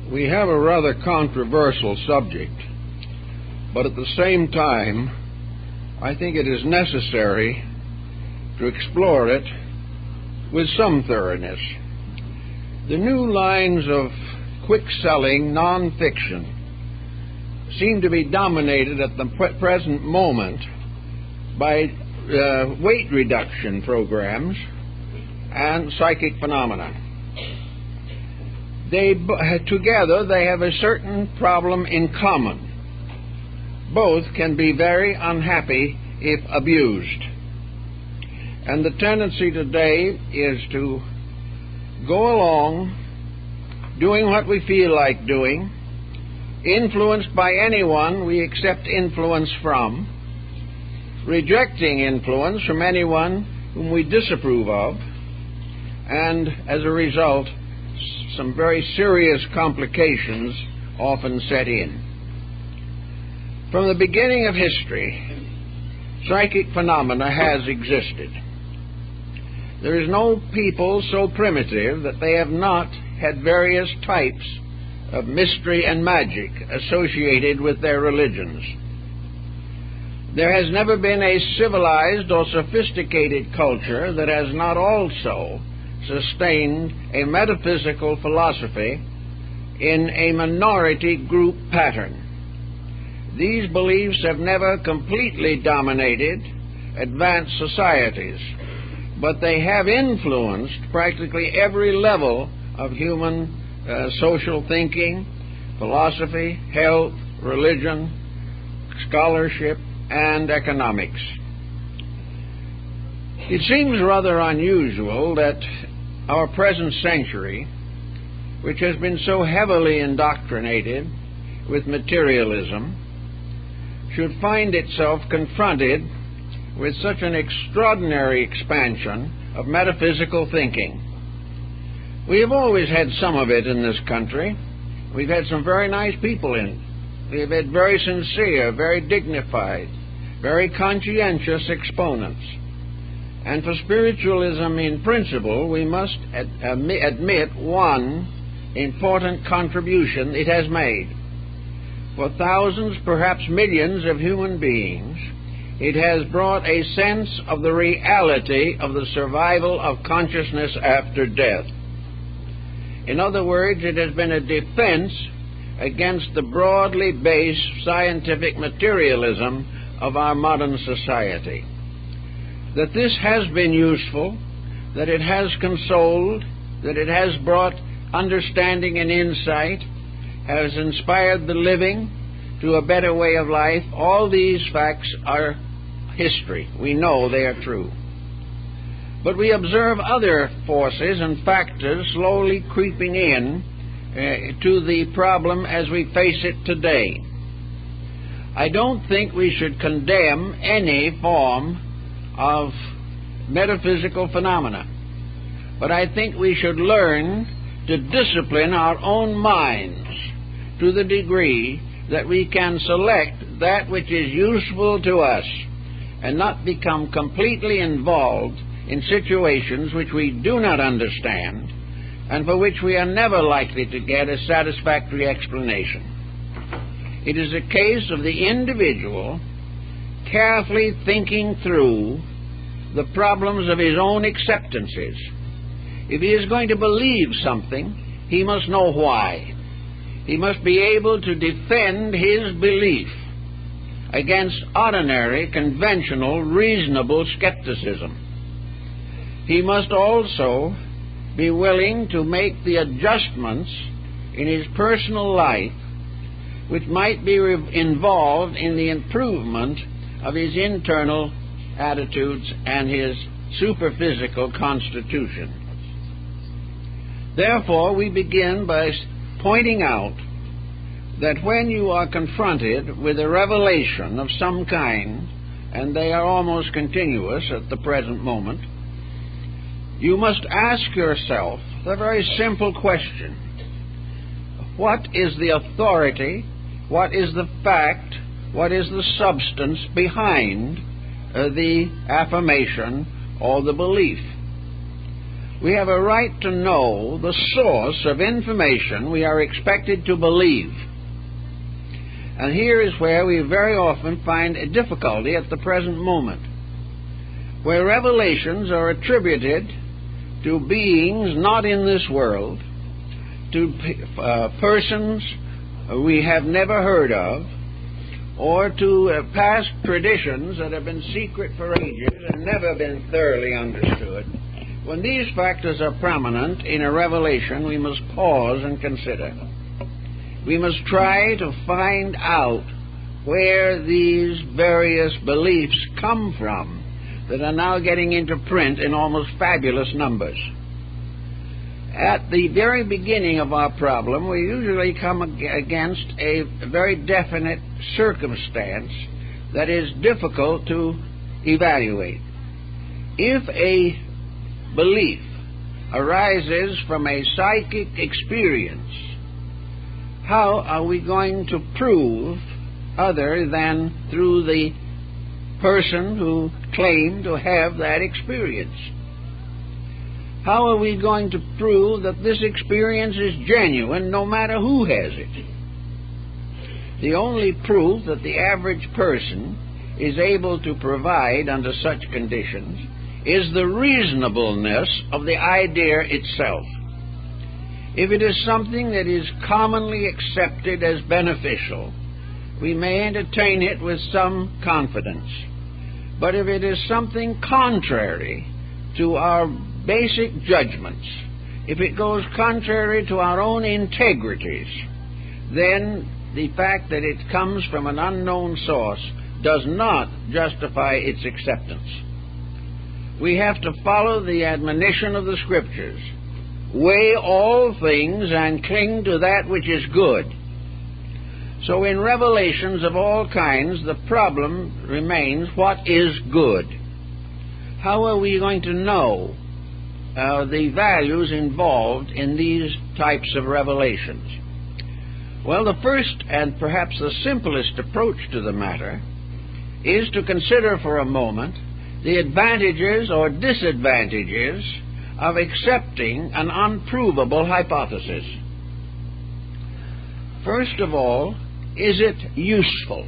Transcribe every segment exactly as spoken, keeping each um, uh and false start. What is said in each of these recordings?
We have a rather controversial subject, but at the same time, I think it is necessary to explore it with some thoroughness. The new lines of quick-selling nonfiction seem to be dominated at the pre- present moment by uh, weight reduction programs and psychic phenomena. They, together, they have a certain problem in common. Both can be very unhappy if abused. And the tendency today is to go along doing what we feel like doing, influenced by anyone we accept influence from, rejecting influence from anyone whom we disapprove of, and as a result, some very serious complications often set in. From the beginning of history, psychic phenomena has existed. There is no people so primitive that they have not had various types of mystery and magic associated with their religions. There has never been a civilized or sophisticated culture that has not also sustained a metaphysical philosophy in a minority group pattern. These beliefs have never completely dominated advanced societies, but they have influenced practically every level of human uh, social thinking, philosophy, health, religion, scholarship, and economics. It seems rather unusual that our present century, which has been so heavily indoctrinated with materialism, should find itself confronted with such an extraordinary expansion of metaphysical thinking. We have always had some of it in this country. We've had some very nice people in it. We've had very sincere, very dignified, very conscientious exponents. And for spiritualism in principle, we must ad- admit one important contribution it has made. For thousands, perhaps millions of human beings, it has brought a sense of the reality of the survival of consciousness after death. In other words, it has been a defense against the broadly based scientific materialism of our modern society. That this has been useful, that it has consoled, that it has brought understanding and insight, has inspired the living to a better way of life, all these facts are history. We know they are true. But we observe other forces and factors slowly creeping in uh, to the problem as we face it today. I don't think we should condemn any form of metaphysical phenomena, but I think we should learn to discipline our own minds to the degree that we can select that which is useful to us and not become completely involved in situations which we do not understand and for which we are never likely to get a satisfactory explanation. It is a case of the individual carefully thinking through the problems of his own acceptances. If he is going to believe something, he must know why. He must be able to defend his belief against ordinary, conventional, reasonable skepticism. He must also be willing to make the adjustments in his personal life which might be re- involved in the improvement of his internal attitudes and his superphysical constitution. Therefore, we begin by pointing out that when you are confronted with a revelation of some kind, and they are almost continuous at the present moment, you must ask yourself the very simple question: what is the authority, what is the fact, what is the substance behind uh, the affirmation or the belief? We have a right to know the source of information we are expected to believe. And here is where we very often find a difficulty at the present moment, where revelations are attributed to beings not in this world, to uh, persons we have never heard of, or to uh, past traditions that have been secret for ages and never been thoroughly understood. When these factors are prominent in a revelation, we must pause and consider. We must try to find out where these various beliefs come from that are now getting into print in almost fabulous numbers. At the very beginning of our problem, we usually come against a very definite circumstance that is difficult to evaluate. If a belief arises from a psychic experience, how are we going to prove, other than through the person who claimed to have that experience? How are we going to prove that this experience is genuine, no matter who has it? The only proof that the average person is able to provide under such conditions is the reasonableness of the idea itself. If it is something that is commonly accepted as beneficial, we may entertain it with some confidence. But if it is something contrary to our basic judgments, if it goes contrary to our own integrities, then the fact that it comes from an unknown source does not justify its acceptance. We have to follow the admonition of the Scriptures. Weigh all things and cling to that which is good. So in revelations of all kinds, the problem remains, what is good? How are we going to know uh, the values involved in these types of revelations? Well, the first and perhaps the simplest approach to the matter is to consider for a moment the advantages or disadvantages of accepting an unprovable hypothesis. First of all, is it useful?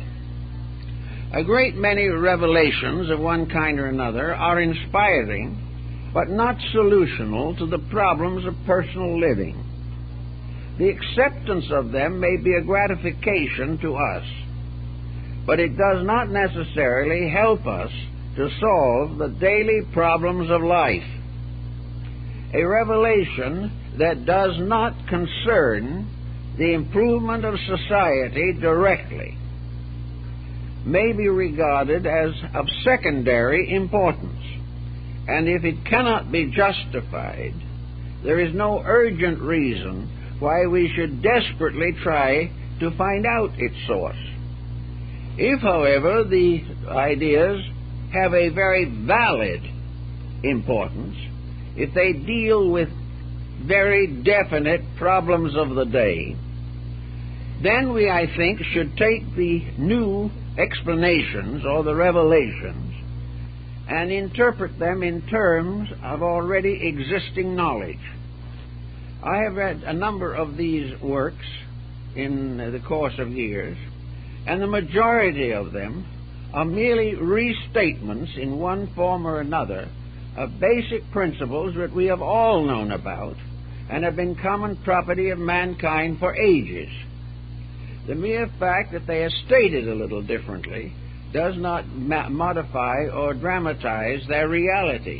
A great many revelations of one kind or another are inspiring, but not solutional to the problems of personal living. The acceptance of them may be a gratification to us, but it does not necessarily help us to solve the daily problems of life. A revelation that does not concern the improvement of society directly may be regarded as of secondary importance, and if it cannot be justified, there is no urgent reason why we should desperately try to find out its source. If, however, the ideas have a very valid importance, if they deal with very definite problems of the day, then we, I think, should take the new explanations or the revelations and interpret them in terms of already existing knowledge. I have read a number of these works in the course of years, and the majority of them are merely restatements in one form or another of basic principles that we have all known about and have been common property of mankind for ages. The mere fact that they are stated a little differently does not ma- modify or dramatize their reality.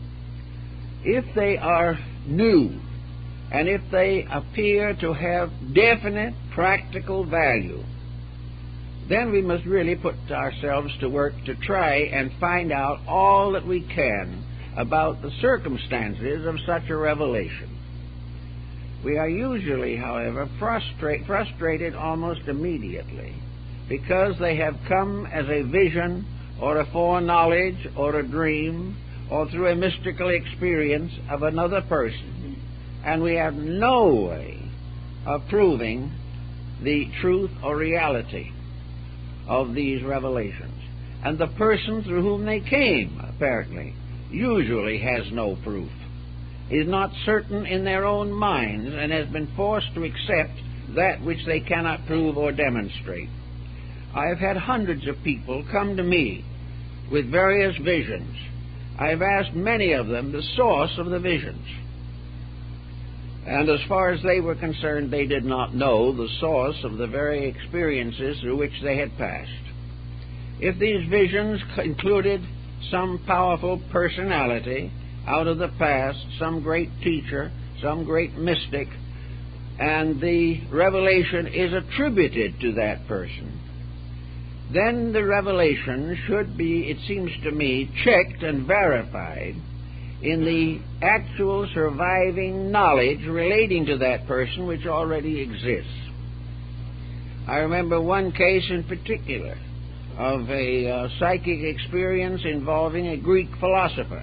If they are new, and if they appear to have definite practical value, then we must really put ourselves to work to try and find out all that we can about the circumstances of such a revelation. We are usually, however, frustrate, frustrated almost immediately because they have come as a vision or a foreknowledge or a dream or through a mystical experience of another person, and we have no way of proving the truth or reality of these revelations. And the person through whom they came, apparently, usually has no proof. is not certain in their own minds and has been forced to accept that which they cannot prove or demonstrate. I have had hundreds of people come to me with various visions. I have asked many of them the source of the visions. And as far as they were concerned, they did not know the source of the very experiences through which they had passed. If these visions included some powerful personality out of the past, some great teacher, some great mystic, and the revelation is attributed to that person, then the revelation should be, it seems to me, checked and verified in the actual surviving knowledge relating to that person which already exists. I remember one case in particular of a uh, psychic experience involving a Greek philosopher.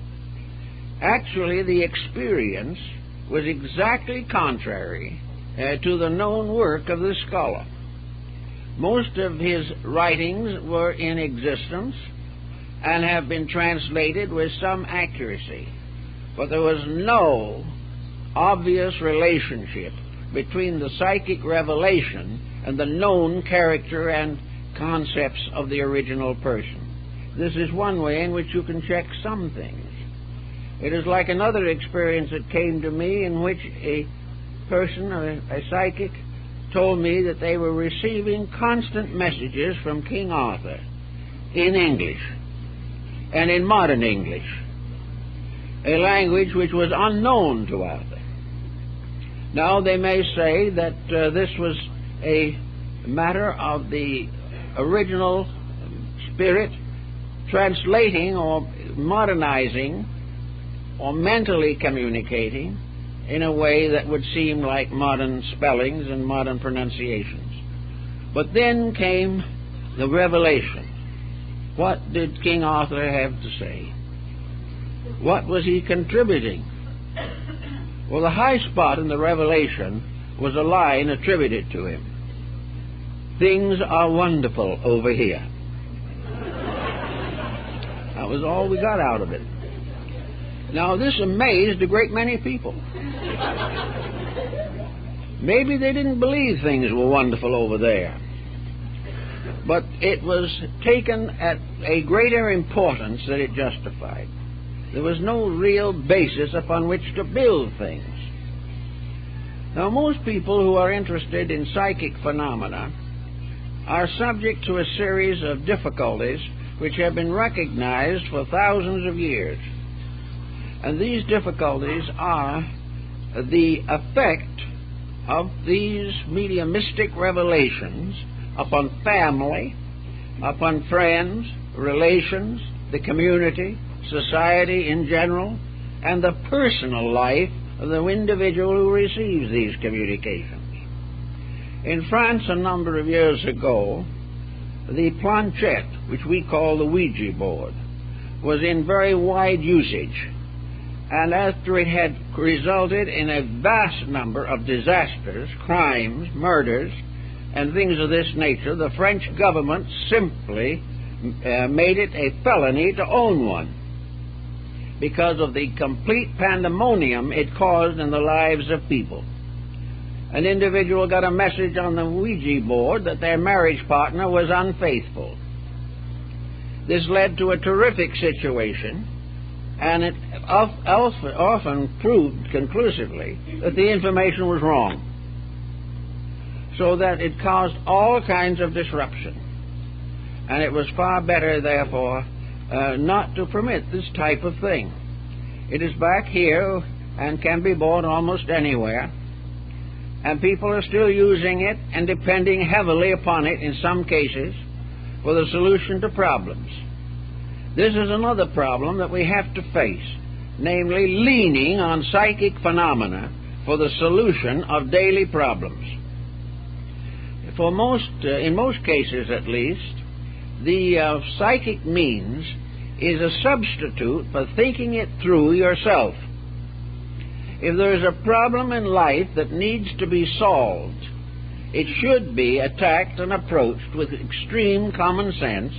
Actually, the experience was exactly contrary uh, to the known work of the scholar. Most of his writings were in existence and have been translated with some accuracy, but there was no obvious relationship between the psychic revelation and the known character and concepts of the original person. This is one way in which you can check some things. It is like another experience that came to me in which a person, a, a psychic, told me that they were receiving constant messages from King Arthur in English and in modern English, a language which was unknown to Arthur. Now they may say that uh, this was a matter of the original spirit translating or modernizing or mentally communicating in a way that would seem like modern spellings and modern pronunciations. But then came the revelation. What did King Arthur have to say? What was he contributing? Well, the high spot in the revelation was a line attributed to him. Things are wonderful over here. That was all we got out of it. Now, this amazed a great many people. Maybe they didn't believe things were wonderful over there. But it was taken at a greater importance than it justified. There was no real basis upon which to build things. Now, most people who are interested in psychic phenomena are subject to a series of difficulties which have been recognized for thousands of years. And these difficulties are the effect of these mediumistic revelations upon family, upon friends, relations, the community, society in general, and the personal life of the individual who receives these communications. In France, a number of years ago, the planchette, which we call the Ouija board, was in very wide usage. And after it had resulted in a vast number of disasters, crimes, murders, and things of this nature, the French government simply uh, made it a felony to own one because of the complete pandemonium it caused in the lives of people. An individual got a message on the Ouija board that their marriage partner was unfaithful. This led to a terrific situation, and it often proved conclusively that the information was wrong, so that it caused all kinds of disruption. And it was far better, therefore, uh, not to permit this type of thing. It is back here and can be bought almost anywhere, and people are still using it and depending heavily upon it in some cases for the solution to problems. This is another problem that we have to face, namely leaning on psychic phenomena for the solution of daily problems. For most, uh, in most cases at least, the uh, psychic means is a substitute for thinking it through yourself. If there is a problem in life that needs to be solved, it should be attacked and approached with extreme common sense,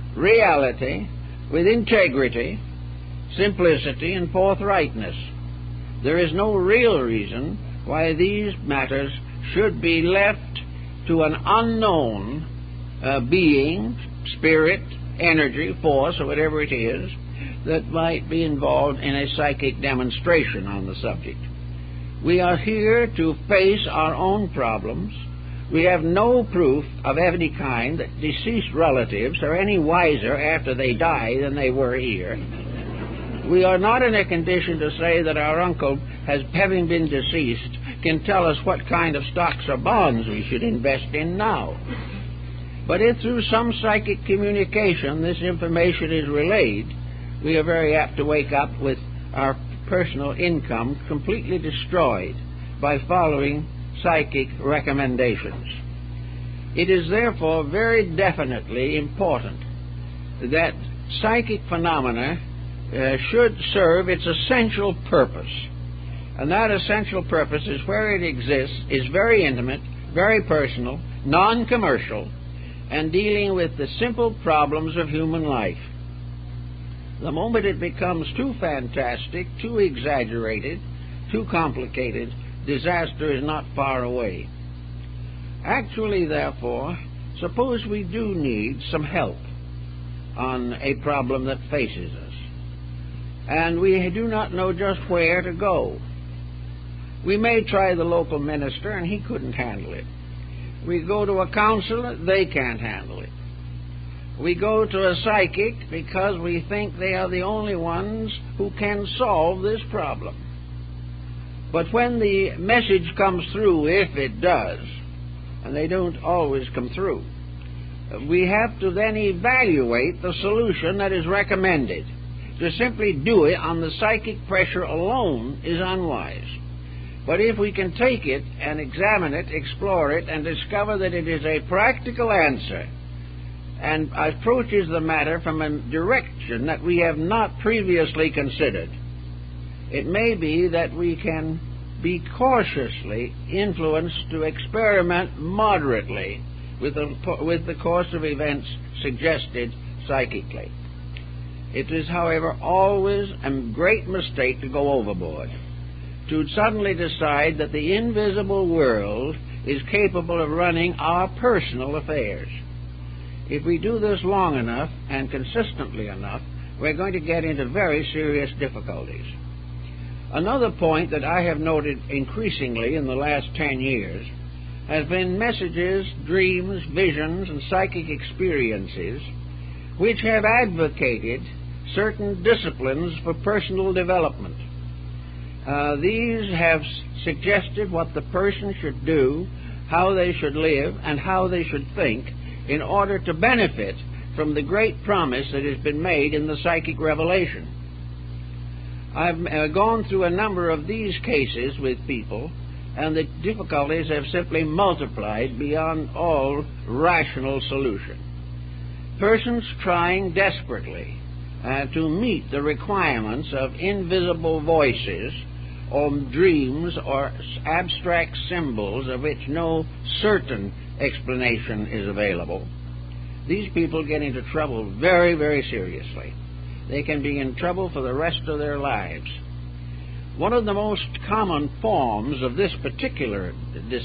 reality, with integrity, simplicity, and forthrightness. There is no real reason why these matters should be left to an unknown uh, being, spirit, energy, force, or whatever it is, that might be involved in a psychic demonstration on the subject. We are here to face our own problems. We have no proof of any kind that deceased relatives are any wiser after they die than they were here. We are not in a condition to say that our uncle, has, having been deceased, can tell us what kind of stocks or bonds we should invest in now. But if through some psychic communication this information is relayed, we are very apt to wake up with our personal income completely destroyed by following psychic recommendations. It is therefore very definitely important that psychic phenomena uh, should serve its essential purpose. And that essential purpose is where it exists, is very intimate, very personal, non-commercial, and dealing with the simple problems of human life. The moment it becomes too fantastic, too exaggerated, too complicated, disaster is not far away. Actually, therefore, suppose we do need some help on a problem that faces us, and we do not know just where to go. We may try the local minister, and he couldn't handle it. We go to a counselor, they can't handle it. We go to a psychic because we think they are the only ones who can solve this problem. But when the message comes through, if it does, and they don't always come through, we have to then evaluate the solution that is recommended. To simply do it on the psychic pressure alone is unwise. But if we can take it and examine it, explore it, and discover that it is a practical answer and approaches the matter from a direction that we have not previously considered, it may be that we can be cautiously influenced to experiment moderately with the, with the course of events suggested psychically. It is, however, always a great mistake to go overboard, to suddenly decide that the invisible world is capable of running our personal affairs. If we do this long enough and consistently enough, we're going to get into very serious difficulties. Another point that I have noted increasingly in the last ten years has been messages, dreams, visions, and psychic experiences which have advocated certain disciplines for personal development. Uh, these have suggested what the person should do, how they should live, and how they should think in order to benefit from the great promise that has been made in the psychic revelation. I've uh, gone through a number of these cases with people, and the difficulties have simply multiplied beyond all rational solution. Persons trying desperately uh, to meet the requirements of invisible voices or dreams or abstract symbols of which no certain explanation is available, these people get into trouble very, very seriously. They can be in trouble for the rest of their lives. One of the most common forms of this particular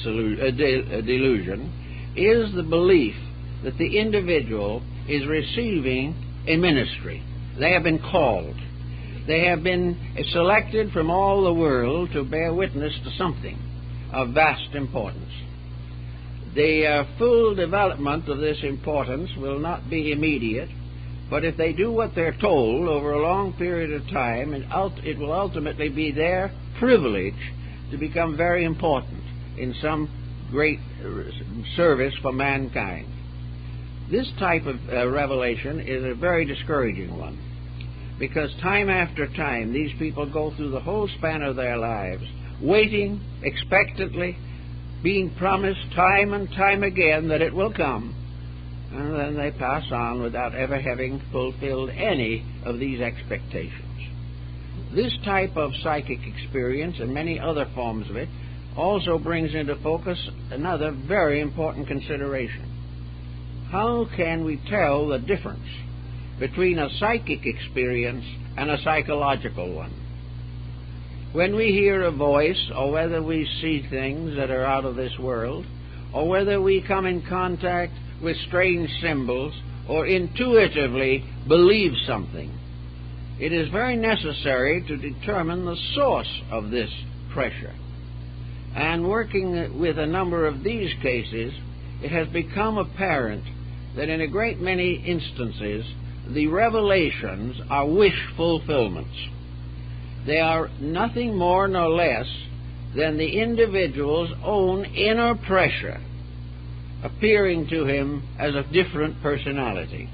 delusion is the belief that the individual is receiving a ministry. They have been called. They have been selected from all the world to bear witness to something of vast importance. The uh, full development of this importance will not be immediate, but if they do what they're told over a long period of time, it, ult- it will ultimately be their privilege to become very important in some great service for mankind. This type of uh, revelation is a very discouraging one, because time after time these people go through the whole span of their lives waiting expectantly, being promised time and time again that it will come, and then they pass on without ever having fulfilled any of these expectations. This type of psychic experience and many other forms of it also brings into focus another very important consideration. How can we tell the difference between a psychic experience and a psychological one? When we hear a voice, or whether we see things that are out of this world, or whether we come in contact with strange symbols, or intuitively believe something, it is very necessary to determine the source of this pressure. And working with a number of these cases, it has become apparent that in a great many instances, the revelations are wish fulfillments. They are nothing more nor less than the individual's own inner pressure appearing to him as a different personality.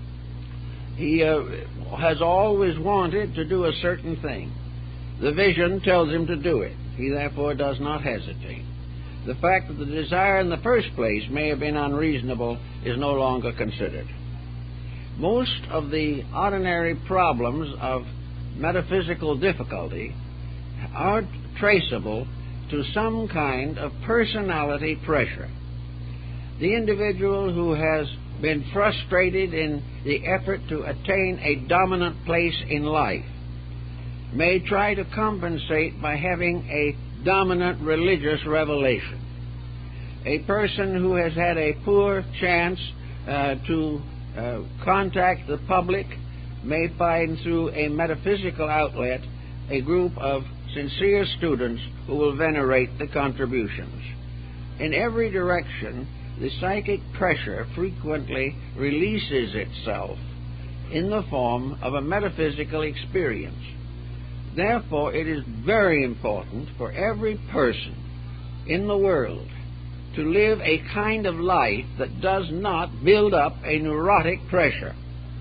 He uh, has always wanted to do a certain thing. The vision tells him to do it. He therefore does not hesitate. The fact that the desire in the first place may have been unreasonable is no longer considered. Most of the ordinary problems of metaphysical difficulty are traceable to some kind of personality pressure. The individual who has been frustrated in the effort to attain a dominant place in life may try to compensate by having a dominant religious revelation. A person who has had a poor chance uh, to uh, contact the public may find through a metaphysical outlet a group of sincere students who will venerate the contributions. In every direction, the psychic pressure frequently releases itself in the form of a metaphysical experience. Therefore, it is very important for every person in the world to live a kind of life that does not build up a neurotic pressure.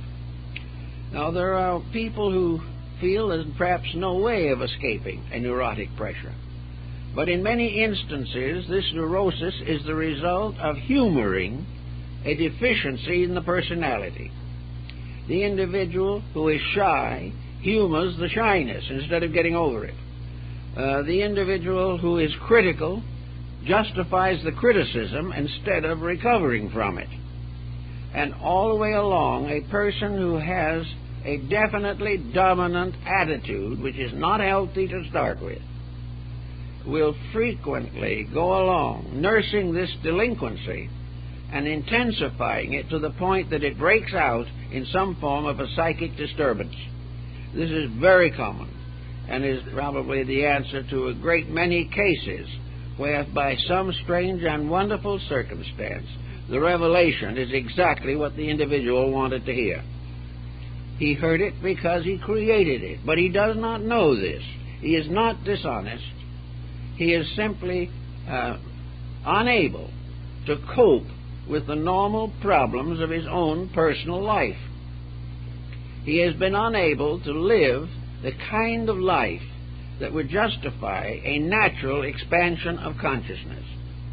Now, there are people who feel there's perhaps no way of escaping a neurotic pressure. But in many instances, this neurosis is the result of humoring a deficiency in the personality. The individual who is shy humors the shyness instead of getting over it. Uh, the individual who is critical justifies the criticism instead of recovering from it. And all the way along, a person who has a definitely dominant attitude, which is not healthy to start with, will frequently go along nursing this delinquency and intensifying it to the point that it breaks out in some form of a psychic disturbance. This is very common and is probably the answer to a great many cases where by some strange and wonderful circumstance the revelation is exactly what the individual wanted to hear. He heard it because he created it, but he does not know this. He is not dishonest. He is simply uh, unable to cope with the normal problems of his own personal life. He has been unable to live the kind of life that would justify a natural expansion of consciousness.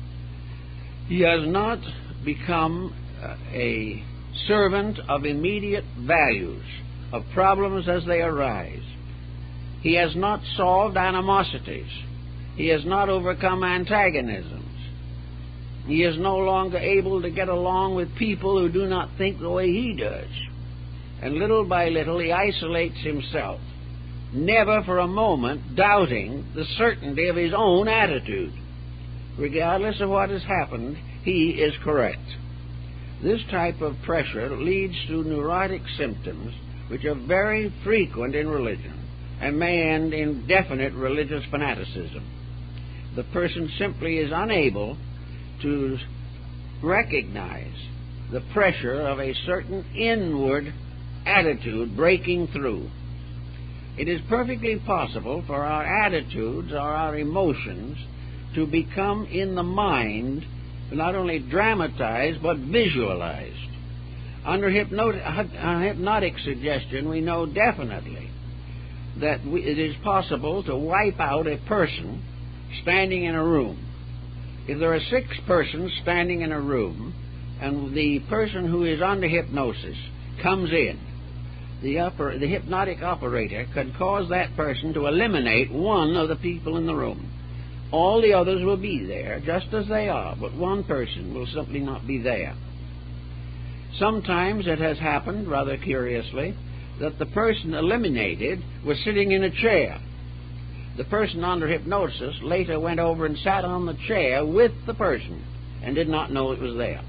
He has not become uh, a servant of immediate values, of problems as they arise. He has not solved animosities. He has not overcome antagonisms. He is no longer able to get along with people who do not think the way he does. And little by little he isolates himself, never for a moment doubting the certainty of his own attitude. Regardless of what has happened, he is correct. This type of pressure leads to neurotic symptoms which are very frequent in religion and may end in definite religious fanaticism. The person simply is unable to recognize the pressure of a certain inward attitude breaking through. It is perfectly possible for our attitudes or our emotions to become in the mind not only dramatized but visualized. Under hypnotic, uh, hypnotic suggestion, we know definitely that we, it is possible to wipe out a person standing in a room. If there are six persons standing in a room and the person who is under hypnosis comes in, the, oper- the hypnotic operator can cause that person to eliminate one of the people in the room. All the others will be there just as they are, but one person will simply not be there. Sometimes it has happened, rather curiously, that the person eliminated was sitting in a chair. the person under hypnosis later went over and sat on the chair with the person and did not know it was there.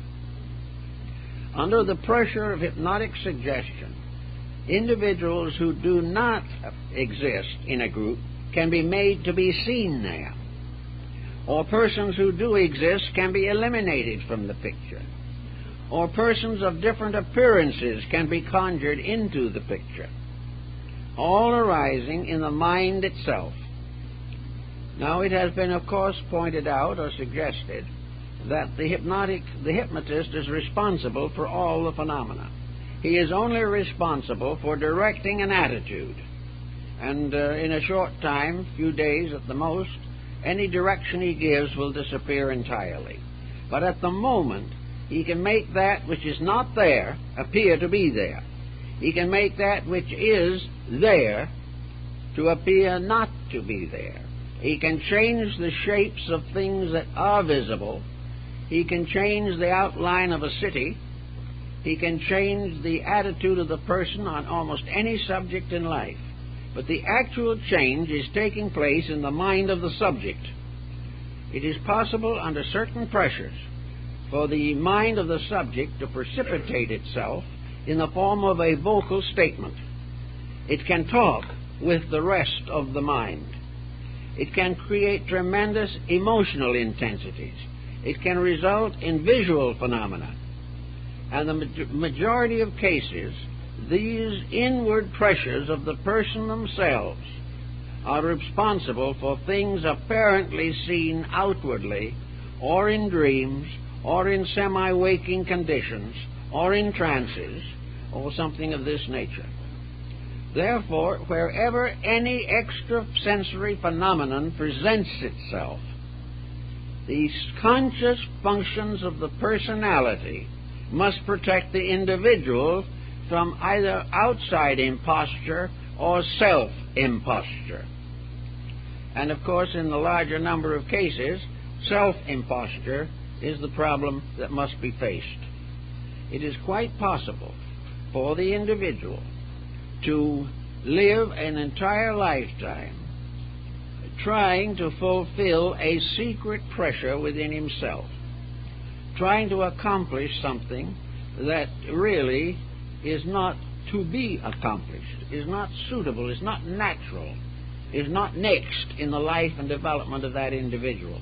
Under the pressure of hypnotic suggestion, individuals who do not exist in a group can be made to be seen there, or persons who do exist can be eliminated from the picture, or persons of different appearances can be conjured into the picture, all arising in the mind itself. Now, it has been, of course, pointed out or suggested that the hypnotic, the hypnotist is responsible for all the phenomena. He is only responsible for directing an attitude, and uh, in a short time, few days at the most, any direction he gives will disappear entirely. But at the moment, he can make that which is not there appear to be there. He can make that which is there to appear not to be there. He can change the shapes of things that are visible. He can change the outline of a city. He can change the attitude of the person on almost any subject in life. But the actual change is taking place in the mind of the subject. It is possible under certain pressures for the mind of the subject to precipitate itself in the form of a vocal statement. It can talk with the rest of the mind. It can create tremendous emotional intensities. It can result in visual phenomena. And the majority of cases, these inward pressures of the person themselves are responsible for things apparently seen outwardly, or in dreams, or in semi-waking conditions, or in trances, or something of this nature. Therefore, wherever any extrasensory phenomenon presents itself, the conscious functions of the personality must protect the individual from either outside imposture or self-imposture. And of course, in the larger number of cases, self-imposture is the problem that must be faced. It is quite possible for the individual to live an entire lifetime trying to fulfill a secret pressure within himself, trying to accomplish something that really is not to be accomplished, is not suitable, is not natural, is not next in the life and development of that individual.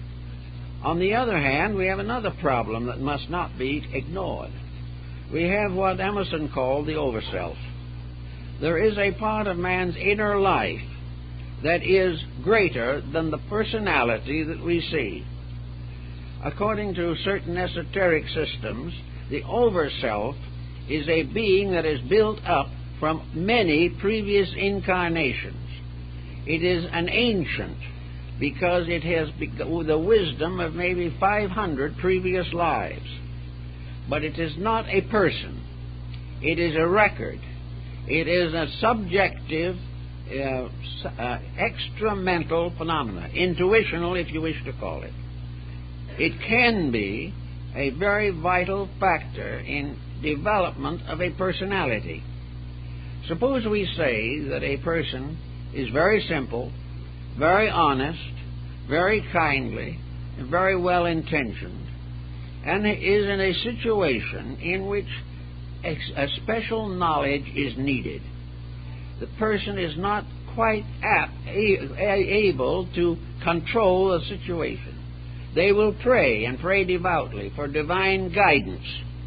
On the other hand, we have another problem that must not be ignored. We have what Emerson called the overself. There is a part of man's inner life that is greater than the personality that we see. According to certain esoteric systems, the overself is a being that is built up from many previous incarnations. It is an ancient because it has the wisdom of maybe five hundred previous lives. But it is not a person. It is a record. It is a subjective, uh, uh, extra-mental phenomena, intuitional if you wish to call it. It can be a very vital factor in development of a personality. Suppose we say that a person is very simple, very honest, very kindly, and very well-intentioned, and is in a situation in which a special knowledge is needed. The person is not quite apt, able to control the situation. They will pray and pray devoutly for divine guidance.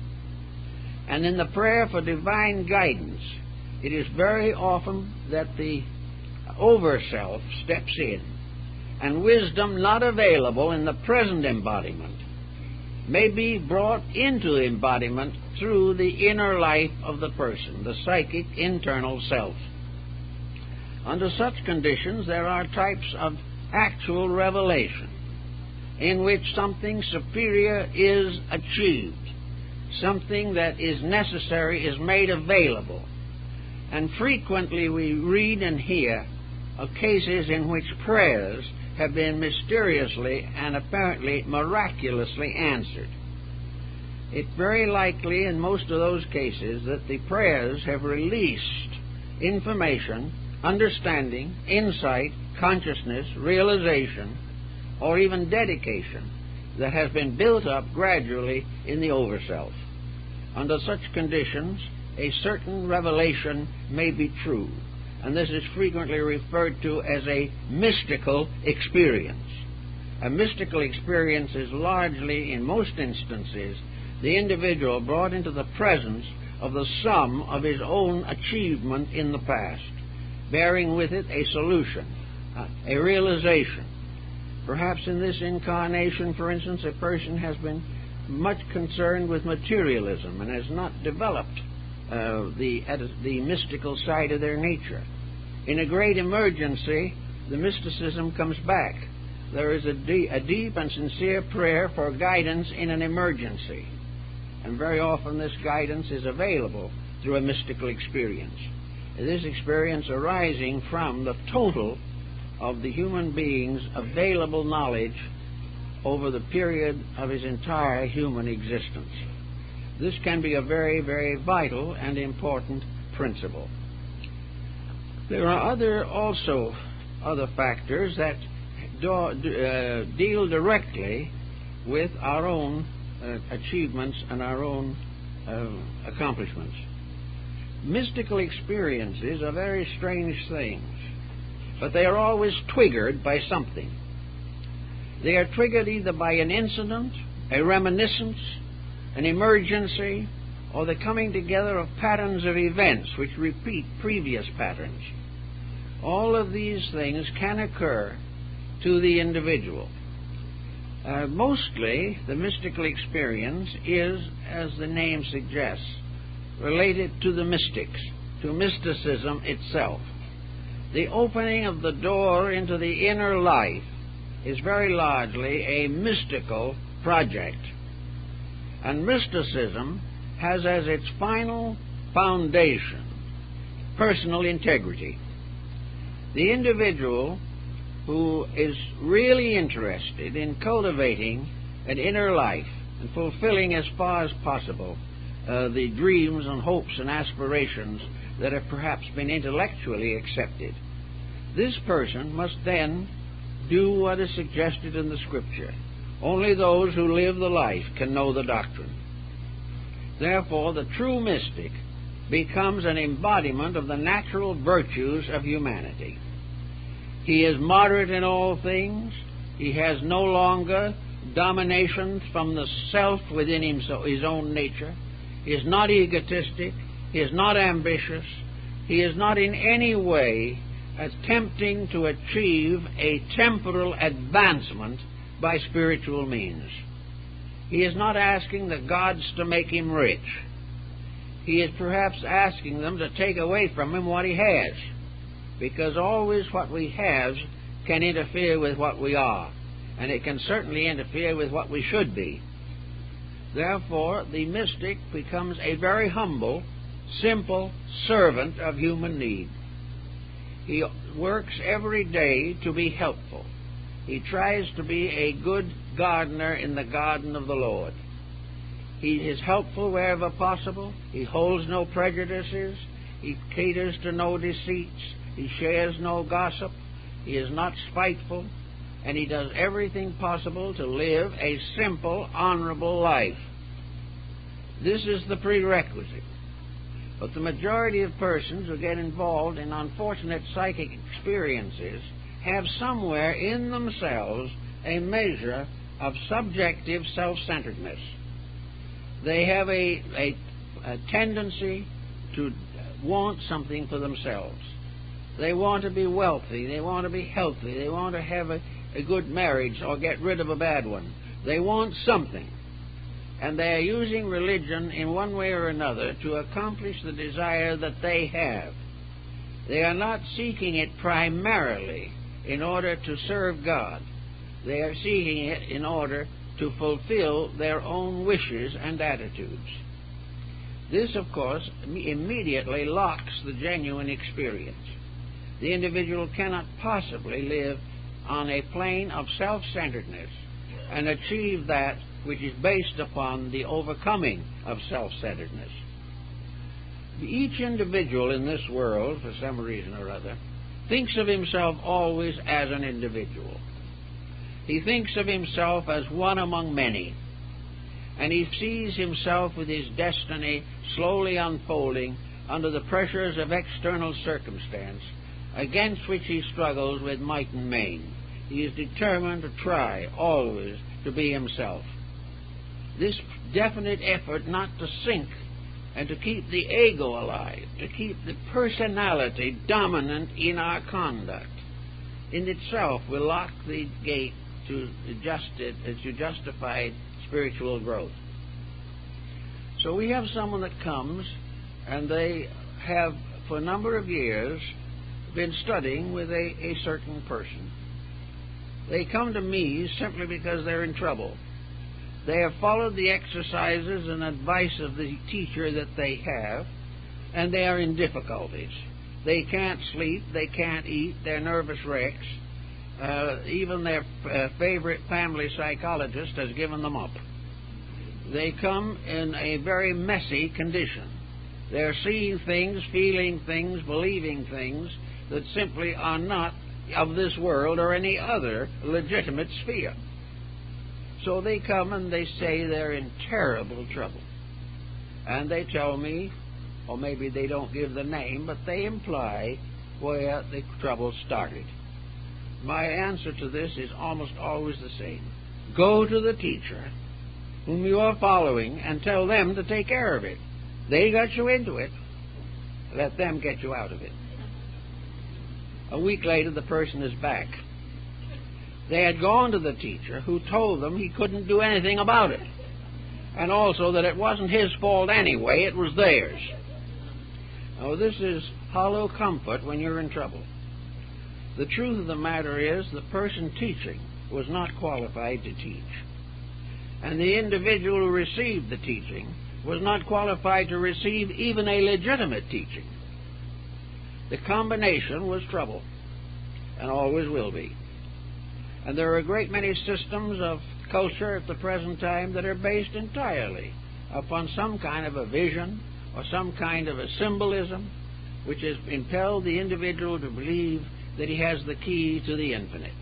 And in the prayer for divine guidance, it is very often that the overself steps in, and wisdom not available in the present embodiment may be brought into embodiment through the inner life of the person, the psychic internal self. Under such conditions, there are types of actual revelation in which something superior is achieved, something that is necessary is made available. And frequently we read and hear of cases in which prayers have been mysteriously and apparently miraculously answered. It's very likely in most of those cases that the prayers have released information, understanding, insight, consciousness, realization, or even dedication that has been built up gradually in the overself. Under such conditions, a certain revelation may be true, and this is frequently referred to as a mystical experience. A mystical experience is largely, in most instances, the individual brought into the presence of the sum of his own achievement in the past, bearing with it a solution, a realization. Perhaps in this incarnation, for instance, a person has been much concerned with materialism and has not developed uh, the, the mystical side of their nature. In a great emergency, the mysticism comes back. There is a, de- a deep and sincere prayer for guidance in an emergency. And very often this guidance is available through a mystical experience. This experience arising from the total of the human being's available knowledge over the period of his entire human existence. This can be a very, very vital and important principle. There are other also other factors that do, uh, deal directly with our own uh, achievements and our own uh, accomplishments. Mystical experiences are very strange things, but they are always triggered by something. They are triggered either by an incident, a reminiscence, an emergency, or the coming together of patterns of events which repeat previous patterns. All of these things can occur to the individual. Uh, mostly, the mystical experience is, as the name suggests, related to the mystics, to mysticism itself. The opening of the door into the inner life is very largely a mystical project. And mysticism has as its final foundation personal integrity. The individual who is really interested in cultivating an inner life and fulfilling as far as possible uh, the dreams and hopes and aspirations that have perhaps been intellectually accepted, this person must then do what is suggested in the Scripture. Only those who live the life can know the doctrine. Therefore, the true mystic becomes an embodiment of the natural virtues of humanity. He is moderate in all things. He has no longer domination from the self within himself, his own nature. He is not egotistic. He is not ambitious. He is not in any way attempting to achieve a temporal advancement by spiritual means. He is not asking the gods to make him rich. He is perhaps asking them to take away from him what he has, because always what we have can interfere with what we are, and it can certainly interfere with what we should be. Therefore, the mystic becomes a very humble, simple servant of human need. He works every day to be helpful. He tries to be a good gardener in the garden of the Lord. He is helpful wherever possible. He holds no prejudices. He caters to no deceits. He shares no gossip. He is not spiteful. And he does everything possible to live a simple, honorable life. This is the prerequisite. But the majority of persons who get involved in unfortunate psychic experiences have somewhere in themselves a measure of subjective self-centeredness. They have a, a, a tendency to want something for themselves. They want to be wealthy. They want to be healthy. They want to have a, a good marriage or get rid of a bad one. They want something. And they are using religion in one way or another to accomplish the desire that they have. They are not seeking it primarily in order to serve God. They are seeking it in order to fulfill their own wishes and attitudes. This, of course, immediately locks the genuine experience. The individual cannot possibly live on a plane of self-centeredness and achieve that which is based upon the overcoming of self-centeredness. Each individual in this world, for some reason or other, thinks of himself always as an individual. He thinks of himself as one among many, and he sees himself with his destiny slowly unfolding under the pressures of external circumstance, against which he struggles with might and main. He is determined to try always to be himself. This definite effort not to sink and to keep the ego alive, to keep the personality dominant in our conduct, in itself will lock the gate to, just it, to justified spiritual growth. So we have someone that comes, and they have, for a number of years, been studying with a, a certain person. They come to me simply because they're in trouble. They have followed the exercises and advice of the teacher that they have, and they are in difficulties. They can't sleep, they can't eat, they're nervous wrecks. Uh, even their uh, favorite family psychologist has given them up. They come in a very messy condition. They're seeing things, feeling things, believing things that simply are not of this world or any other legitimate sphere. So they come and they say they're in terrible trouble. And they tell me, or maybe they don't give the name, but they imply where the trouble started. My answer to this is almost always the same. Go to the teacher whom you are following and tell them to take care of it. They got you into it. Let them get you out of it. A week later, the person is back. They had gone to the teacher, who told them he couldn't do anything about it, and also that it wasn't his fault anyway, it was theirs. Now, this is hollow comfort when you're in trouble. The truth of the matter is the person teaching was not qualified to teach, and the individual who received the teaching was not qualified to receive even a legitimate teaching. The combination was trouble, and always will be. And there are a great many systems of culture at the present time that are based entirely upon some kind of a vision or some kind of a symbolism which has impelled the individual to believe that he has the key to the infinite.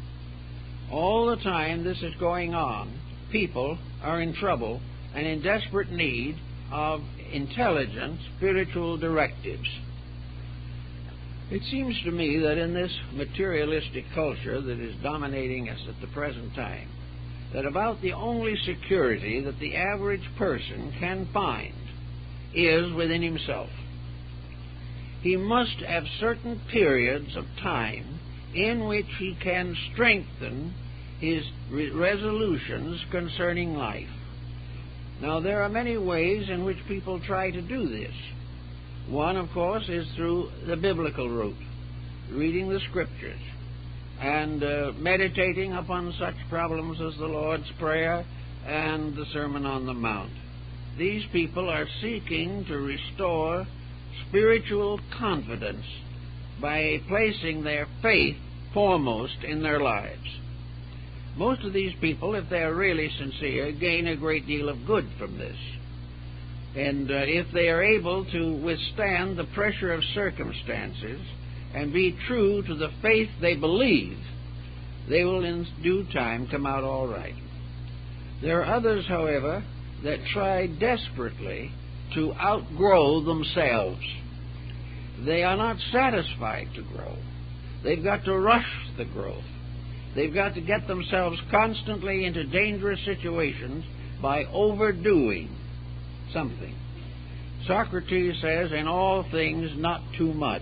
All the time this is going on, people are in trouble and in desperate need of intelligent spiritual directives. It seems to me that in this materialistic culture that is dominating us at the present time, that about the only security that the average person can find is within himself. He must have certain periods of time in which he can strengthen his re- resolutions concerning life. Now, there are many ways in which people try to do this. One, of course, is through the biblical route, reading the Scriptures and uh, meditating upon such problems as the Lord's Prayer and the Sermon on the Mount. These people are seeking to restore spiritual confidence by placing their faith foremost in their lives. Most of these people, if they are really sincere, gain a great deal of good from this. And uh, if they are able to withstand the pressure of circumstances and be true to the faith they believe, they will in due time come out all right. There are others, however, that try desperately to outgrow themselves. They are not satisfied to grow. They've got to rush the growth. They've got to get themselves constantly into dangerous situations by overdoing something. Socrates says, in all things, not too much.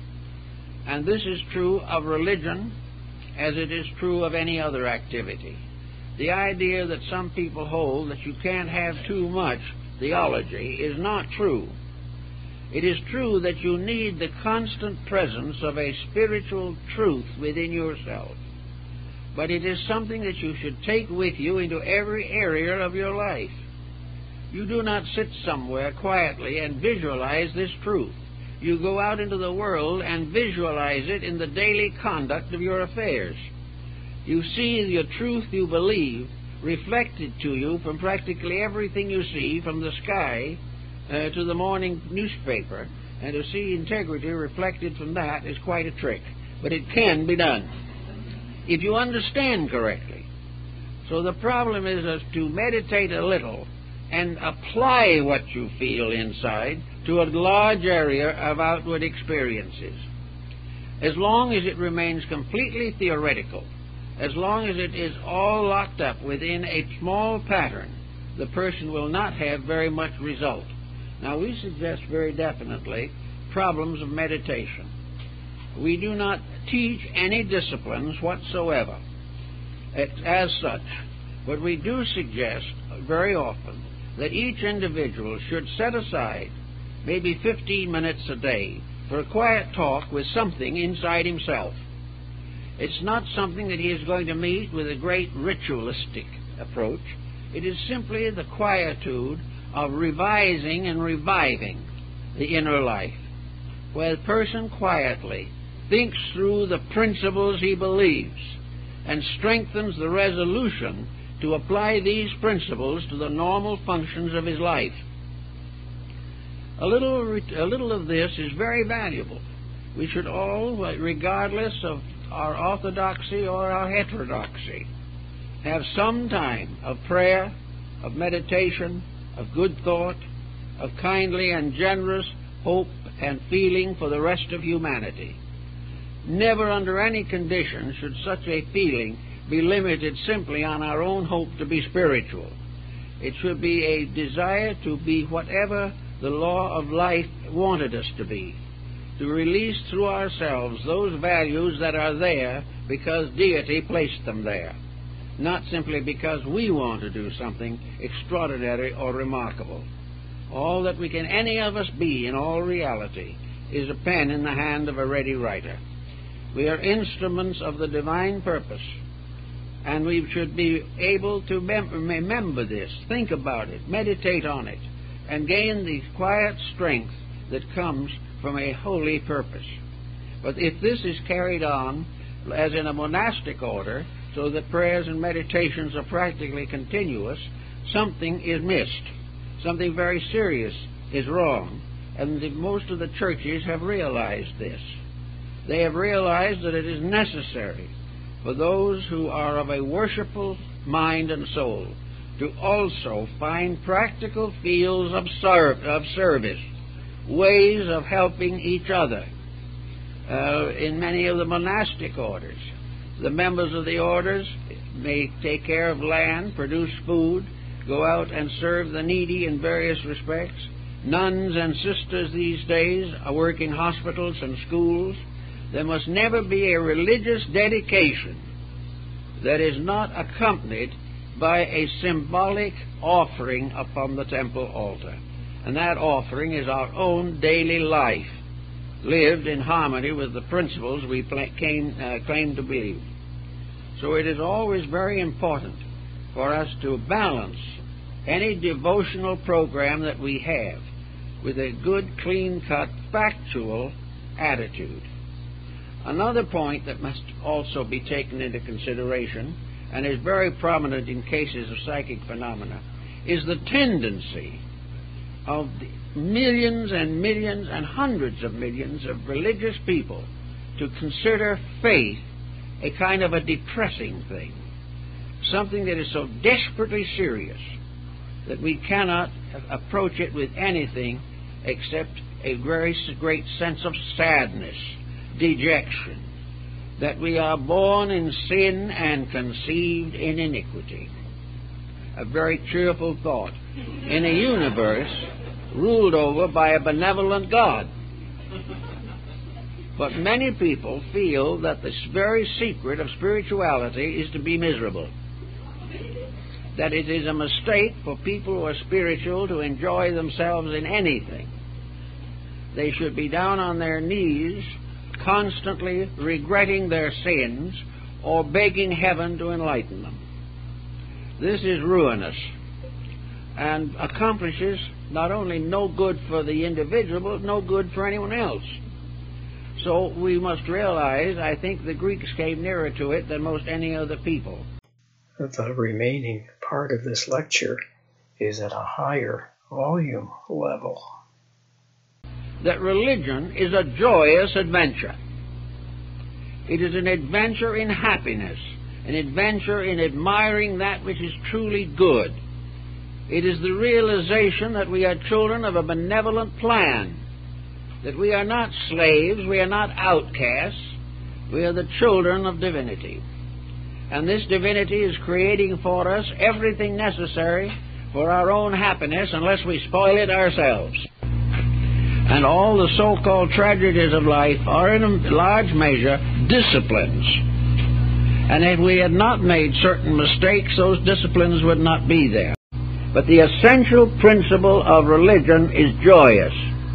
And this is true of religion as it is true of any other activity. The idea that some people hold that you can't have too much theology is not true. It is true that you need the constant presence of a spiritual truth within yourself. But it is something that you should take with you into every area of your life. You do not sit somewhere quietly and visualize this truth. You go out into the world and visualize it in the daily conduct of your affairs. You see the truth you believe reflected to you from practically everything you see, from the sky uh, to the morning newspaper, and to see integrity reflected from that is quite a trick. but it can be done if you understand correctly. So the problem is as to meditate a little and apply what you feel inside to a large area of outward experiences. As long as it remains completely theoretical, as long as it is all locked up within a small pattern, the person will not have very much result. Now, we suggest very definitely problems of meditation. We do not teach any disciplines whatsoever as such, but we do suggest very often that each individual should set aside maybe fifteen minutes a day for a quiet talk with something inside himself. It's not something that he is going to meet with a great ritualistic approach. It is simply the quietude of revising and reviving the inner life, where the person quietly thinks through the principles he believes and strengthens the resolution to apply these principles to the normal functions of his life. A little, a little of this is very valuable. We should all, regardless of our orthodoxy or our heterodoxy, have some time of prayer, of meditation, of good thought, of kindly and generous hope and feeling for the rest of humanity. Never under any condition should such a feeling be limited simply on our own hope to be spiritual. It should be a desire to be whatever the law of life wanted us to be, to release through ourselves those values that are there because deity placed them there, not simply because we want to do something extraordinary or remarkable. All that we can any of us be in all reality is a pen in the hand of a ready writer. We are instruments of the divine purpose, and we should be able to mem- remember this, think about it, meditate on it, and gain the quiet strength that comes from a holy purpose. But if this is carried on as in a monastic order, so that prayers and meditations are practically continuous, something is missed. Something very serious is wrong, and the, most of the churches have realized this. They have realized that it is necessary for those who are of a worshipful mind and soul to also find practical fields of, serv- of service, ways of helping each other. Uh, in many of the monastic orders, the members of the orders may take care of land, produce food, go out and serve the needy in various respects. Nuns and sisters these days are working hospitals and schools. There must never be a religious dedication that is not accompanied by a symbolic offering upon the temple altar. And that offering is our own daily life, lived in harmony with the principles we came, uh, claim to believe. So it is always very important for us to balance any devotional program that we have with a good, clean-cut, factual attitude. Another point that must also be taken into consideration, and is very prominent in cases of psychic phenomena, is the tendency of the millions and millions and hundreds of millions of religious people to consider faith a kind of a depressing thing, something that is so desperately serious that we cannot approach it with anything except a very great sense of sadness, dejection, that we are born in sin and conceived in iniquity. A very cheerful thought in a universe ruled over by a benevolent God. But many people feel that the very secret of spirituality is to be miserable, that it is a mistake for people who are spiritual to enjoy themselves in anything. They should be down on their knees, constantly regretting their sins or begging heaven to enlighten them. This is ruinous and accomplishes not only no good for the individual, but no good for anyone else. So we must realize, I think the Greeks came nearer to it than most any other people. The remaining part of this lecture is at a higher volume level. That religion is a joyous adventure. It is an adventure in happiness, an adventure in admiring that which is truly good. It is the realization that we are children of a benevolent plan, that we are not slaves, we are not outcasts, we are the children of divinity. And this divinity is creating for us everything necessary for our own happiness unless we spoil it ourselves. And all the so-called tragedies of life are in a large measure disciplines. And if we had not made certain mistakes, those disciplines would not be there. But the essential principle of religion is joyous.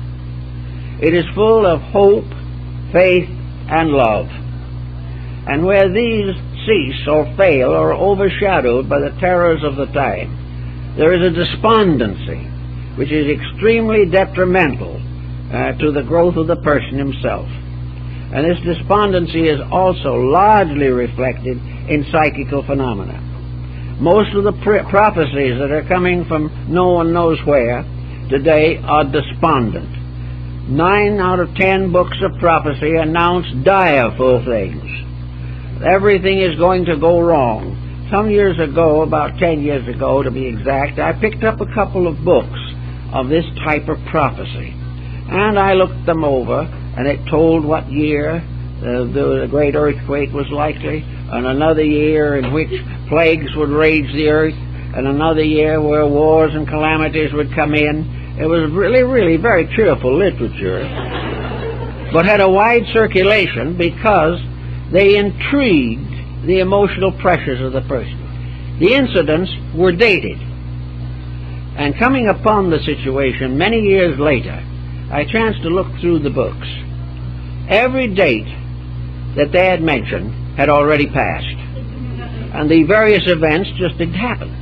It is full of hope, faith, and love. And where these cease or fail or are overshadowed by the terrors of the time, there is a despondency which is extremely detrimental uh, to the growth of the person himself. And this despondency is also largely reflected in psychical phenomena. Most of the prophecies that are coming from no one knows where today are despondent. Nine out of ten books of prophecy announce direful things. Everything is going to go wrong. Some years ago, about ten years ago to be exact, I picked up a couple of books of this type of prophecy. And I looked them over, and it told what year uh, the great earthquake was likely, and another year in which plagues would rage the earth, and another year where wars and calamities would come in. It was really, really very cheerful literature, but had a wide circulation because they intrigued the emotional pressures of the person. The incidents were dated. And coming upon the situation many years later, I chanced to look through the books. Every date that they had mentioned had already passed, and the various events just didn't happen.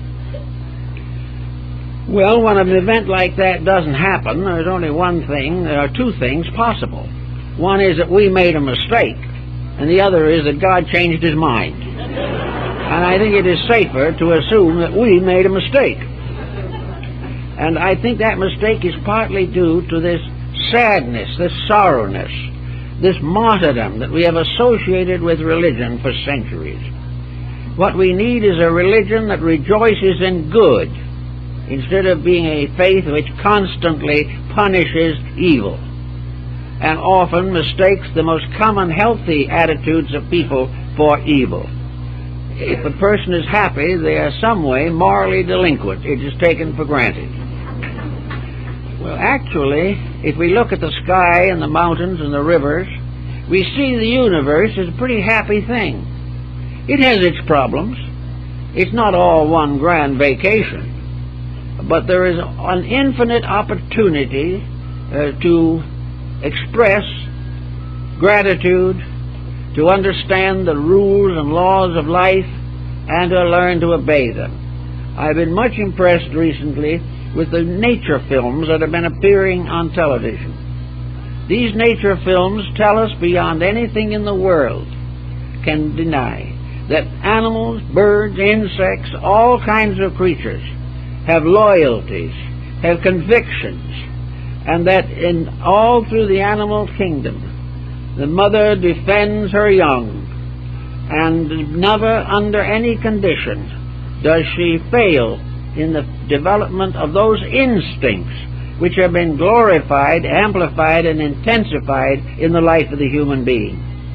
Well, when an event like that doesn't happen, there's only one thing, there are two things possible. One is that we made a mistake, and the other is that God changed his mind. And I think it is safer to assume that we made a mistake. And I think that mistake is partly due to this sadness, this sorrowness, this martyrdom that we have associated with religion for centuries. What we need is a religion that rejoices in good, instead of being a faith which constantly punishes evil, and often mistakes the most common healthy attitudes of people for evil. If a person is happy, they are some way morally delinquent. It is taken for granted. Well, actually, if we look at the sky and the mountains and the rivers, we see the universe as a pretty happy thing. It has its problems. It's not all one grand vacation. But there is an infinite opportunity uh, to express gratitude, to understand the rules and laws of life, and to learn to obey them. I've been much impressed recently with the nature films that have been appearing on television. These nature films tell us beyond anything in the world can deny that animals, birds, insects, all kinds of creatures have loyalties, have convictions, and that in all through the animal kingdom, the mother defends her young, and never under any condition does she fail in the development of those instincts which have been glorified, amplified, and intensified in the life of the human being.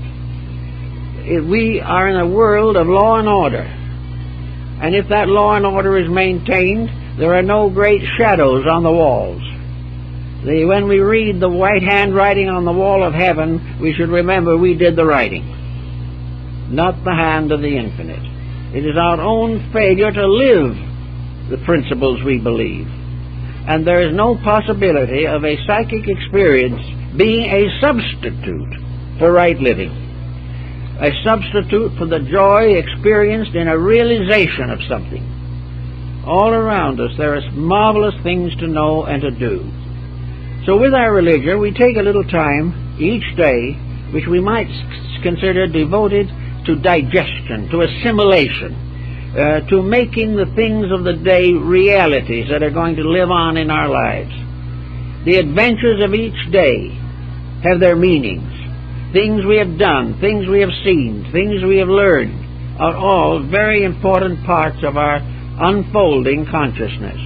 We are in a world of law and order, and if that law and order is maintained, there are no great shadows on the walls. The, when we read the white handwriting on the wall of heaven, we should remember we did the writing, not the hand of the infinite. It is our own failure to live the principles we believe. And there is no possibility of a psychic experience being a substitute for right living, a substitute for the joy experienced in a realization of something. All around us there are marvelous things to know and to do. So with our religion, we take a little time each day, which we might consider devoted to digestion, to assimilation, uh, to making the things of the day realities that are going to live on in our lives. The adventures of each day have their meanings. things we have done, things we have seen, things we have learned, are all very important parts of our unfolding consciousness.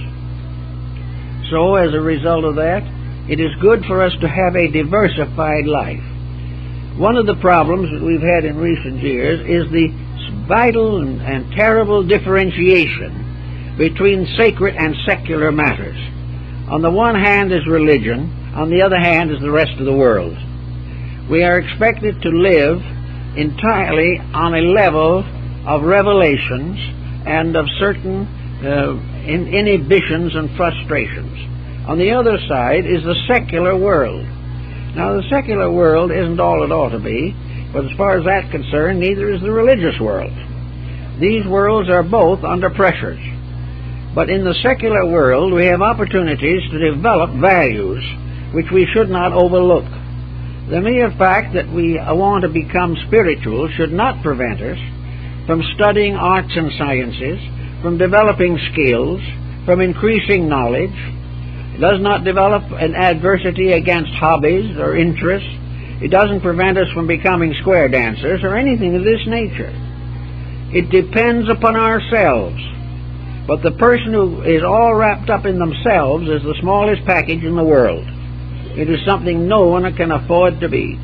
So, as a result of that, it is good for us to have a diversified life. One of the problems that we've had in recent years is the vital and, and terrible differentiation between sacred and secular matters. On the one hand is religion, on the other hand is the rest of the world. We are expected to live entirely on a level of revelations and of certain uh, in inhibitions and frustrations. On the other side is the secular world. Now, the secular world isn't all it ought to be, but as far as that's concerned, neither is the religious world. These worlds are both under pressures. But in the secular world, we have opportunities to develop values which we should not overlook. The mere fact that we want to become spiritual should not prevent us from studying arts and sciences, from developing skills, from increasing knowledge. It does not develop an adversity against hobbies or interests. It doesn't prevent us from becoming square dancers or anything of this nature. It depends upon ourselves. But the person who is all wrapped up in themselves is the smallest package in the world. It is something no one can afford to be.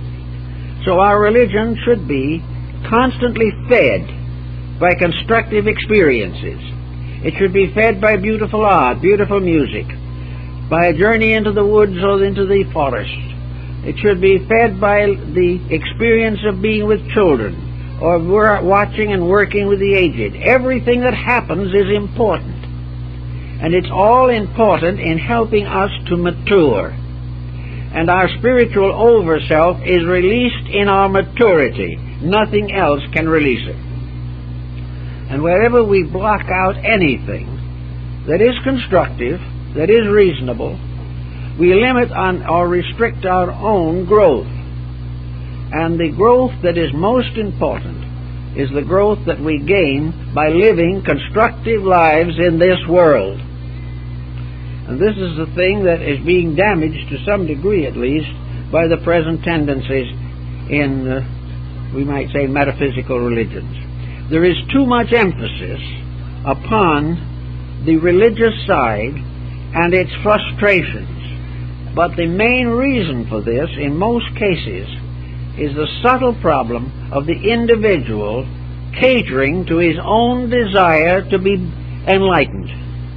So our religion should be constantly fed by constructive experiences. It should be fed by beautiful art, beautiful music, by a journey into the woods or into the forest. It should be fed by the experience of being with children, or watching and working with the aged. Everything that happens is important. And it's all important in helping us to mature. And our spiritual over-self is released in our maturity. Nothing else can release it. And wherever we block out anything that is constructive, that is reasonable, we limit on or restrict our own growth. And the growth that is most important is the growth that we gain by living constructive lives in this world. And this is the thing that is being damaged to some degree at least by the present tendencies in, uh, we might say, metaphysical religions. There is too much emphasis upon the religious side and its frustrations. But the main reason for this, in most cases, is the subtle problem of the individual catering to his own desire to be enlightened.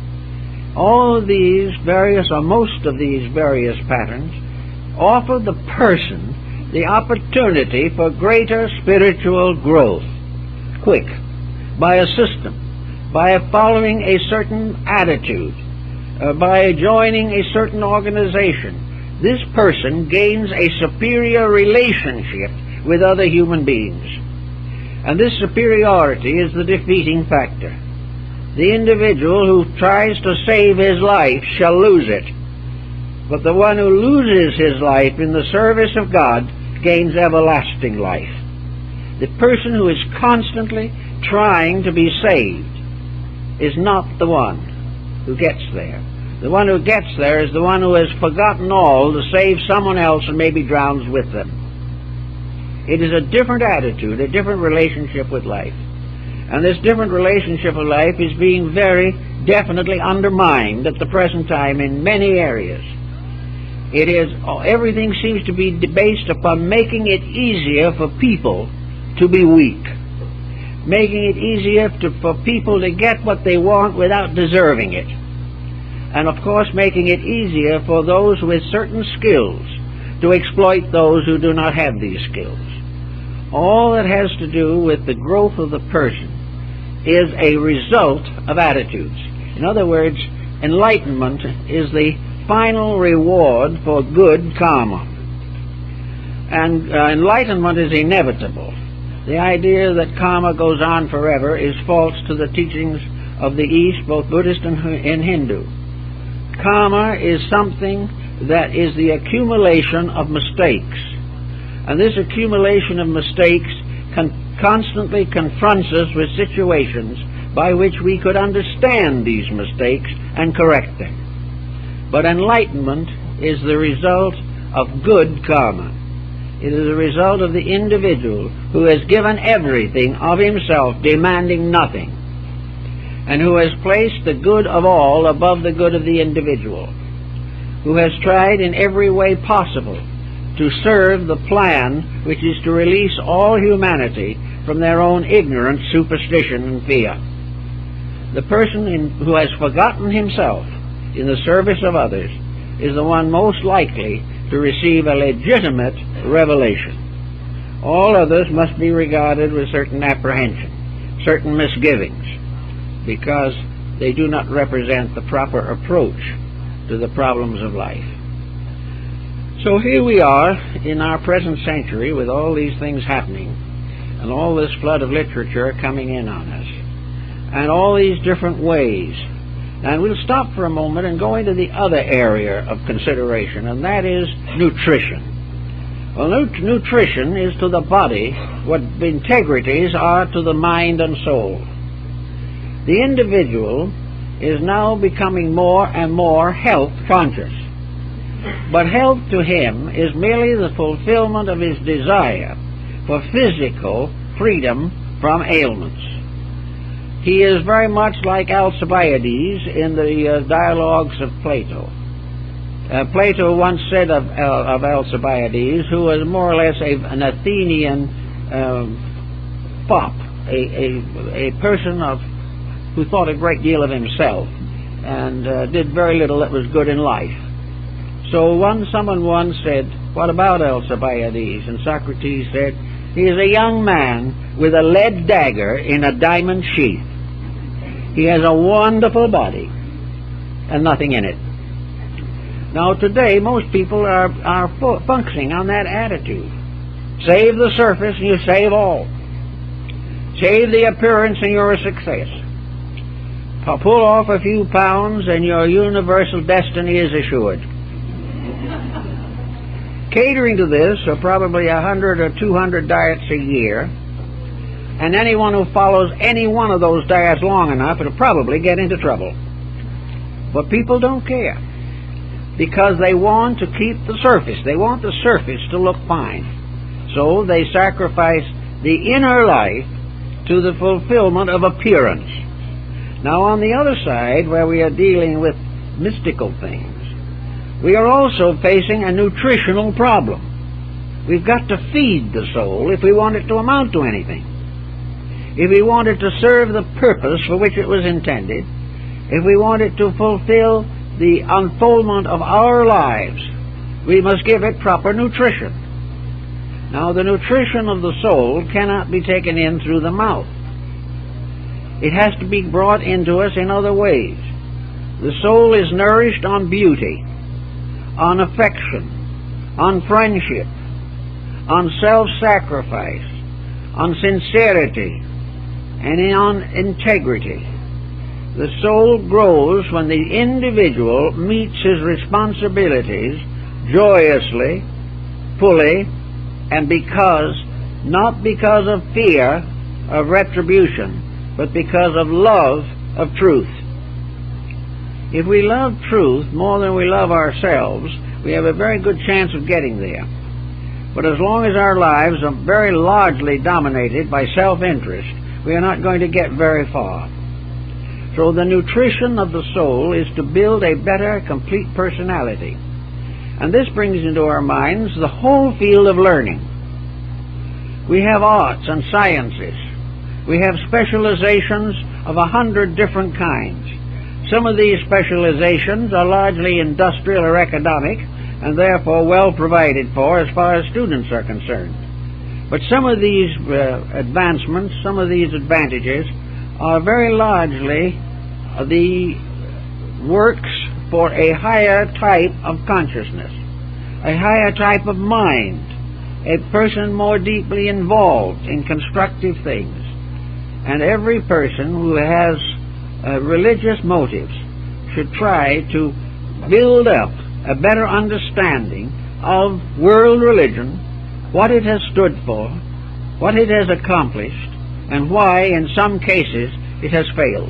All of these various, or most of these various patterns, offer the person the opportunity for greater spiritual growth, quick, by a system, by following a certain attitude, uh, by joining a certain organization. This person gains a superior relationship with other human beings. And this superiority is the defeating factor. The individual who tries to save his life shall lose it. But the one who loses his life in the service of God gains everlasting life. The person who is constantly trying to be saved is not the one who gets there. The one who gets there is the one who has forgotten all to save someone else and maybe drowns with them. It is a different attitude, a different relationship with life. And this different relationship with life is being very definitely undermined at the present time in many areas. It is, everything seems to be based upon making it easier for people to be weak, making it easier to, for people to get what they want without deserving it, and of course making it easier for those with certain skills to exploit those who do not have these skills. All that has to do with the growth of the person is a result of attitudes. In other words, enlightenment is the final reward for good karma. And uh, enlightenment is inevitable. The idea that karma goes on forever is false to the teachings of the East, both Buddhist and, and Hindu. Karma is something that is the accumulation of mistakes. And this accumulation of mistakes con- constantly confronts us with situations by which we could understand these mistakes and correct them. But enlightenment is the result of good karma. It is a result of the individual who has given everything of himself, demanding nothing, and who has placed the good of all above the good of the individual, who has tried in every way possible to serve the plan which is to release all humanity from their own ignorance, superstition, and fear. The person in, who has forgotten himself in the service of others is the one most likely to receive a legitimate revelation. All others must be regarded with certain apprehension, certain misgivings, because they do not represent the proper approach to the problems of life. So here we are in our present century with all these things happening and all this flood of literature coming in on us and all these different ways. And we'll stop for a moment and go into the other area of consideration, and that is nutrition. Well, nut nutrition is to the body what integrities are to the mind and soul. The individual is now becoming more and more health conscious. But health to him is merely the fulfillment of his desire for physical freedom from ailments. He is very much like Alcibiades in the uh, dialogues of Plato. Uh, Plato once said of, uh, of Alcibiades, who was more or less a, an Athenian um, fop, a, a, a person of, who thought a great deal of himself and uh, did very little that was good in life. So one, someone once said, "What about Alcibiades?" And Socrates said, "He is a young man with a lead dagger in a diamond sheath. He has a wonderful body and nothing in it." Now today most people are, are fu functioning on that attitude. Save the surface and you save all. Save the appearance and you're a success. Pull off a few pounds and your universal destiny is assured. Catering to this are probably a hundred or two hundred diets a year, and anyone who follows any one of those diets long enough will probably get into trouble. But people don't care, because they want to keep the surface. They want the surface to look fine. So they sacrifice the inner life to the fulfillment of appearance. Now on the other side, where we are dealing with mystical things, we are also facing a nutritional problem. We've got to feed the soul if we want it to amount to anything. If we want it to serve the purpose for which it was intended, if we want it to fulfill the unfoldment of our lives, we must give it proper nutrition. Now, the nutrition of the soul cannot be taken in through the mouth. It has to be brought into us in other ways. The soul is nourished on beauty, on affection, on friendship, on self-sacrifice, on sincerity, and on integrity. The soul grows when the individual meets his responsibilities joyously, fully, and because, not because of fear of retribution, but because of love of truth. If we love truth more than we love ourselves, we have a very good chance of getting there. But as long as our lives are very largely dominated by self-interest, we are not going to get very far. So the nutrition of the soul is to build a better, complete personality. And this brings into our minds the whole field of learning. We have arts and sciences. We have specializations of a hundred different kinds. Some of these specializations are largely industrial or economic, and therefore well provided for as far as students are concerned. But some of these uh, advancements, some of these advantages, are very largely uh, the works for a higher type of consciousness, a higher type of mind, a person more deeply involved in constructive things. And every person who has Uh, religious motives should try to build up a better understanding of world religion, what it has stood for, what it has accomplished, and why in some cases it has failed.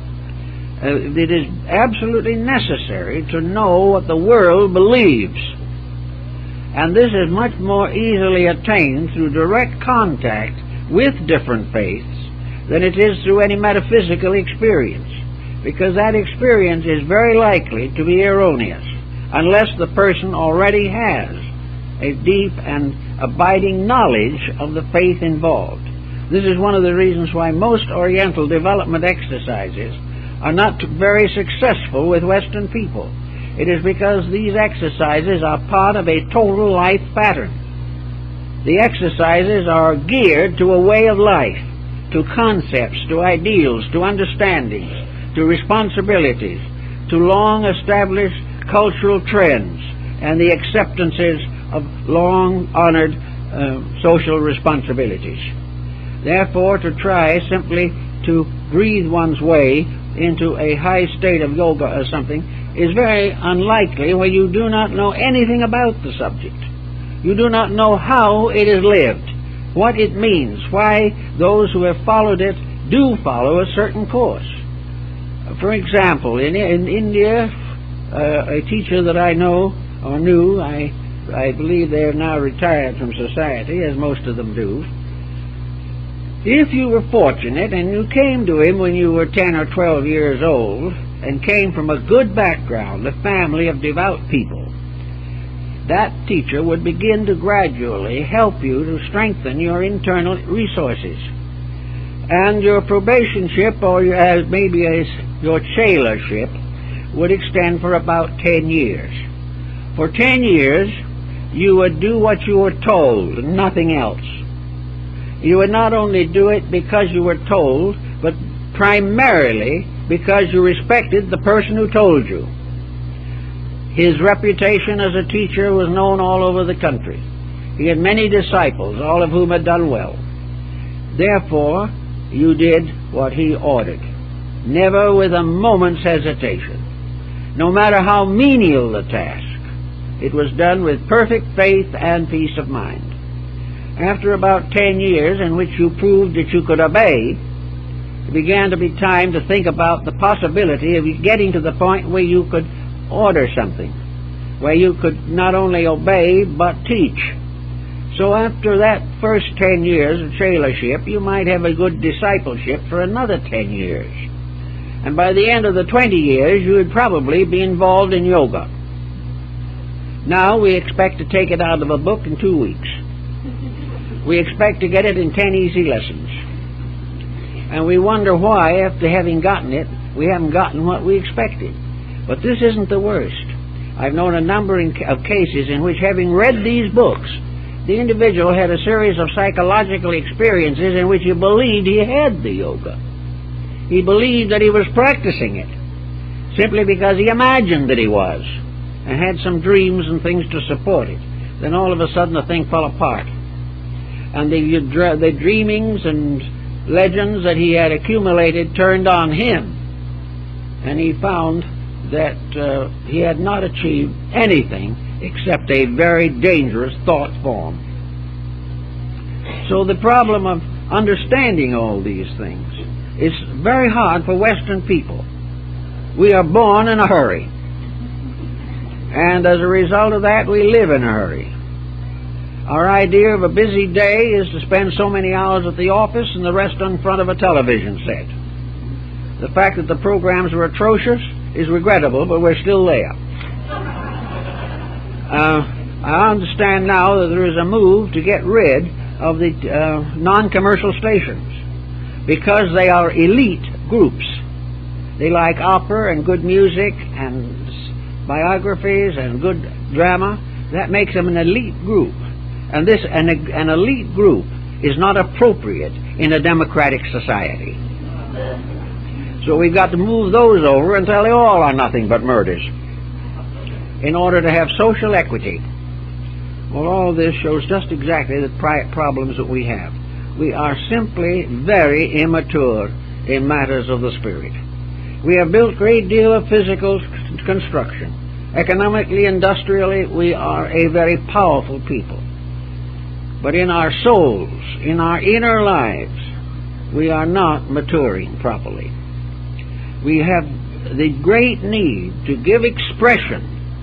Uh, it is absolutely necessary to know what the world believes. And this is much more easily attained through direct contact with different faiths than it is through any metaphysical experience, because that experience is very likely to be erroneous unless the person already has a deep and abiding knowledge of the faith involved. This is one of the reasons why most Oriental development exercises are not very successful with Western people. It is because these exercises are part of a total life pattern. The exercises are geared to a way of life, to concepts, to ideals, to understandings, to responsibilities, to long-established cultural trends, and the acceptances of long-honored uh, social responsibilities. Therefore, to try simply to breathe one's way into a high state of yoga or something is very unlikely when you do not know anything about the subject. You do not know how it is lived, what it means, why those who have followed it do follow a certain course. For example, in, in India, uh, a teacher that I know or knew, I, I believe they have now retired from society, as most of them do. If you were fortunate and you came to him when you were ten or twelve years old and came from a good background, a family of devout people, that teacher would begin to gradually help you to strengthen your internal resources. And your probationship, or your, uh, maybe a, your chailership, would extend for about ten years. For ten years, you would do what you were told and nothing else. You would not only do it because you were told, but primarily because you respected the person who told you. His reputation as a teacher was known all over the country. He had many disciples, all of whom had done well. Therefore, you did what he ordered, never with a moment's hesitation. No matter how menial the task, it was done with perfect faith and peace of mind. After about ten years in which you proved that you could obey, it began to be time to think about the possibility of getting to the point where you could order something, where you could not only obey but teach. So after that first ten years of chailership, you might have a good discipleship for another ten years. And by the end of the twenty years, you would probably be involved in yoga. Now we expect to take it out of a book in two weeks. We expect to get it in ten easy lessons. And we wonder why, after having gotten it, we haven't gotten what we expected. But this isn't the worst. I've known a number of cases in which, having read these books, the individual had a series of psychological experiences in which he believed he had the yoga. He believed that he was practicing it, simply because he imagined that he was, and had some dreams and things to support it. Then all of a sudden the thing fell apart. And the, the dreamings and legends that he had accumulated turned on him, and he found that uh, he had not achieved anything except a very dangerous thought form. So the problem of understanding all these things is very hard for Western people. We are born in a hurry, and as a result of that, we live in a hurry. Our idea of a busy day is to spend so many hours at the office and the rest in front of a television set. The fact that the programs are atrocious is regrettable, but we're still there. Uh, I understand now that there is a move to get rid of the uh, non-commercial stations because they are elite groups. They like opera and good music and biographies and good drama. That makes them an elite group. And this, an, an elite group, is not appropriate in a democratic society. So we've got to move those over until they all are nothing but murders in order to have social equity. Well, all this shows just exactly the problems that we have. We are simply very immature in matters of the spirit. We have built a great deal of physical construction. Economically, industrially, we are a very powerful people. But in our souls, in our inner lives, we are not maturing properly. We have the great need to give expression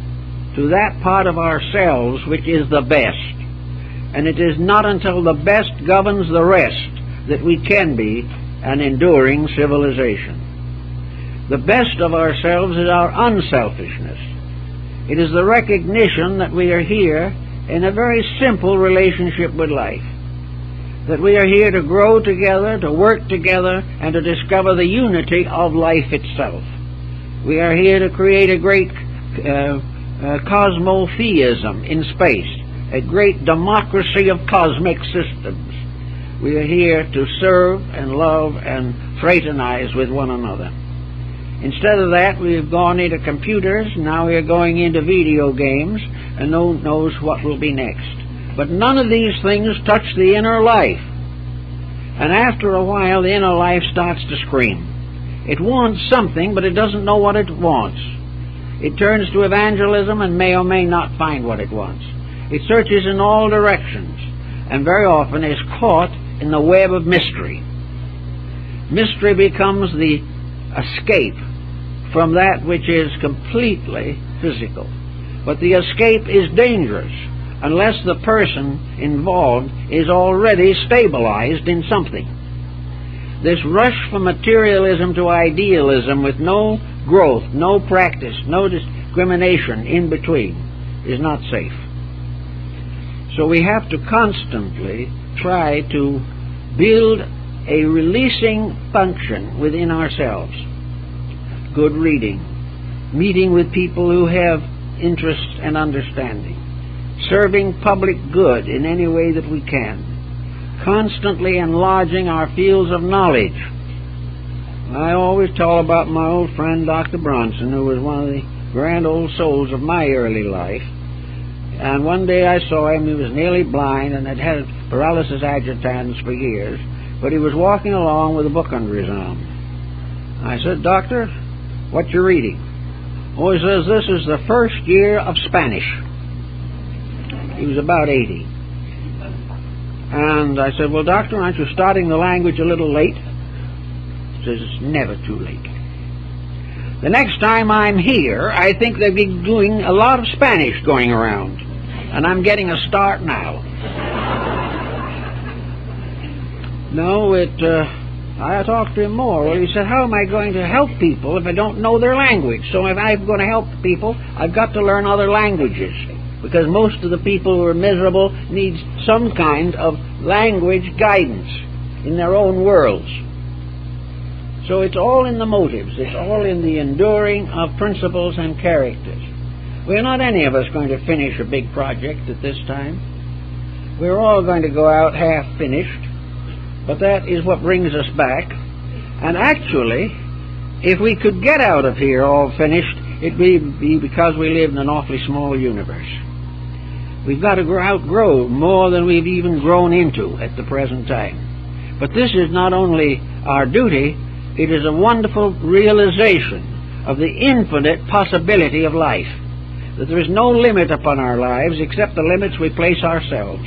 to that part of ourselves which is the best. And it is not until the best governs the rest that we can be an enduring civilization. The best of ourselves is our unselfishness. It is the recognition that we are here in a very simple relationship with life, that we are here to grow together, to work together, and to discover the unity of life itself. We are here to create a great uh, uh, cosmotheism in space, a great democracy of cosmic systems. We are here to serve and love and fraternize with one another. Instead of that, we have gone into computers, now we are going into video games, and no one knows what will be next. But none of these things touch the inner life. And after a while, the inner life starts to scream. It wants something, but it doesn't know what it wants. It turns to evangelism and may or may not find what it wants. It searches in all directions, and very often is caught in the web of mystery. Mystery becomes the escape from that which is completely physical. But the escape is dangerous unless the person involved is already stabilized in something. This rush from materialism to idealism with no growth, no practice, no discrimination in between is not safe. So we have to constantly try to build a releasing function within ourselves. Good reading, meeting with people who have interest and understanding, serving public good in any way that we can, constantly enlarging our fields of knowledge. I always tell about my old friend Doctor Bronson, who was one of the grand old souls of my early life. And one day I saw him. He was nearly blind and had had paralysis agitans for years, but he was walking along with a book under his arm. I said, "Doctor, what you reading?" Oh, he says, "This is the first year of Spanish." He was about eighty. And I said, "Well, doctor, aren't you starting the language a little late?" He says, "It's never too late. The next time I'm here, I think they'll be doing a lot of Spanish going around, and I'm getting a start now." No, it, uh, I talked to him more. Well, he said, "How am I going to help people if I don't know their language? So if I'm going to help people, I've got to learn other languages, because most of the people who are miserable need some kind of language guidance in their own worlds." So it's all in the motives. It's all in the enduring of principles and characters. We're not any of us going to finish a big project at this time. We're all going to go out half finished, but that is what brings us back. And actually, if we could get out of here all finished, it'd be, be because we live in an awfully small universe. We've got to outgrow more than we've even grown into at the present time. But this is not only our duty, it is a wonderful realization of the infinite possibility of life, that there is no limit upon our lives except the limits we place ourselves.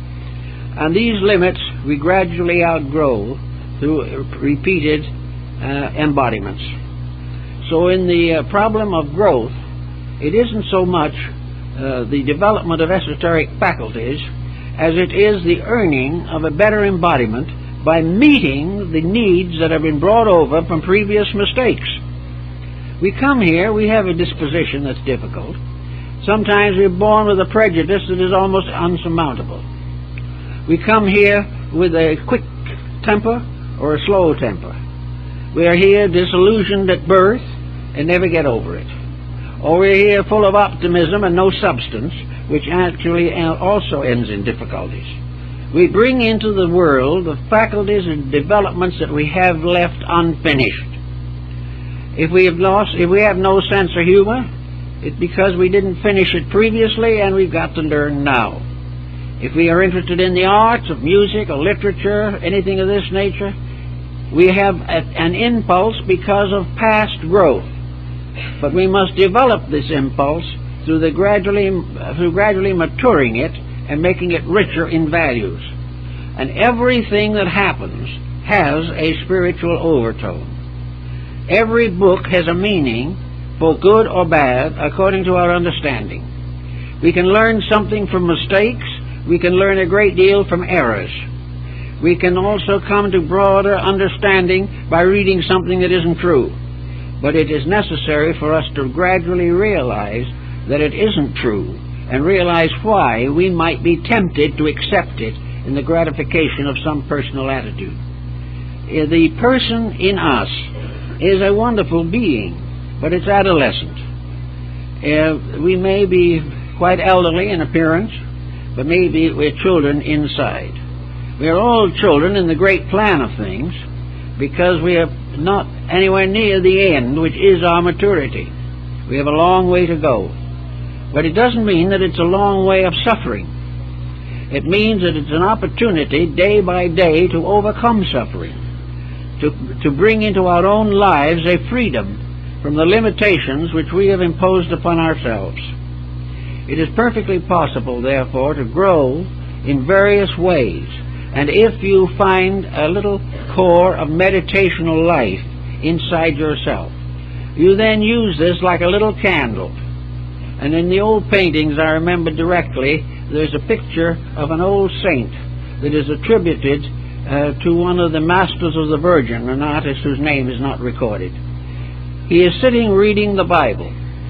And these limits we gradually outgrow through repeated uh, embodiments. So in the uh, problem of growth, it isn't so much uh, the development of esoteric faculties as it is the earning of a better embodiment by meeting the needs that have been brought over from previous mistakes. We come here, we have a disposition that's difficult. Sometimes we're born with a prejudice that is almost unsurmountable. We come here with a quick temper or a slow temper. We are here disillusioned at birth and never get over it. Or we're here full of optimism and no substance, which actually also ends in difficulties. We bring into the world the faculties and developments that we have left unfinished. If we have lost, if we have no sense of humor, it's because we didn't finish it previously and we've got to learn now. If we are interested in the arts of music or literature, anything of this nature, we have a, an impulse because of past growth. But we must develop this impulse through, the gradually, through gradually maturing it and making it richer in values. And everything that happens has a spiritual overtone. Every book has a meaning, for good or bad, according to our understanding. We can learn something from mistakes. We can learn a great deal from errors. We can also come to broader understanding by reading something that isn't true. But it is necessary for us to gradually realize that it isn't true, and realize why we might be tempted to accept it in the gratification of some personal attitude. The person in us is a wonderful being, but it's adolescent. Uh, we may be quite elderly in appearance, but maybe we're children inside. We are all children in the great plan of things, because we are not anywhere near the end, which is our maturity. We have a long way to go. But it doesn't mean that it's a long way of suffering. It means that it's an opportunity day by day to overcome suffering, to, to bring into our own lives a freedom from the limitations which we have imposed upon ourselves. It is perfectly possible, therefore, to grow in various ways. And if you find a little core of meditational life inside yourself, you then use this like a little candle. And in the old paintings, I remember directly, there's a picture of an old saint that is attributed uh, to one of the Masters of the Virgin, an artist whose name is not recorded. He is sitting reading the Bible.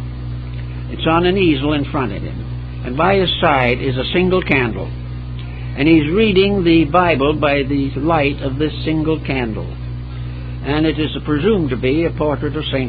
It's on an easel in front of him, and by his side is a single candle. And he's reading the Bible by the light of this single candle. And it is presumed to be a portrait of Saint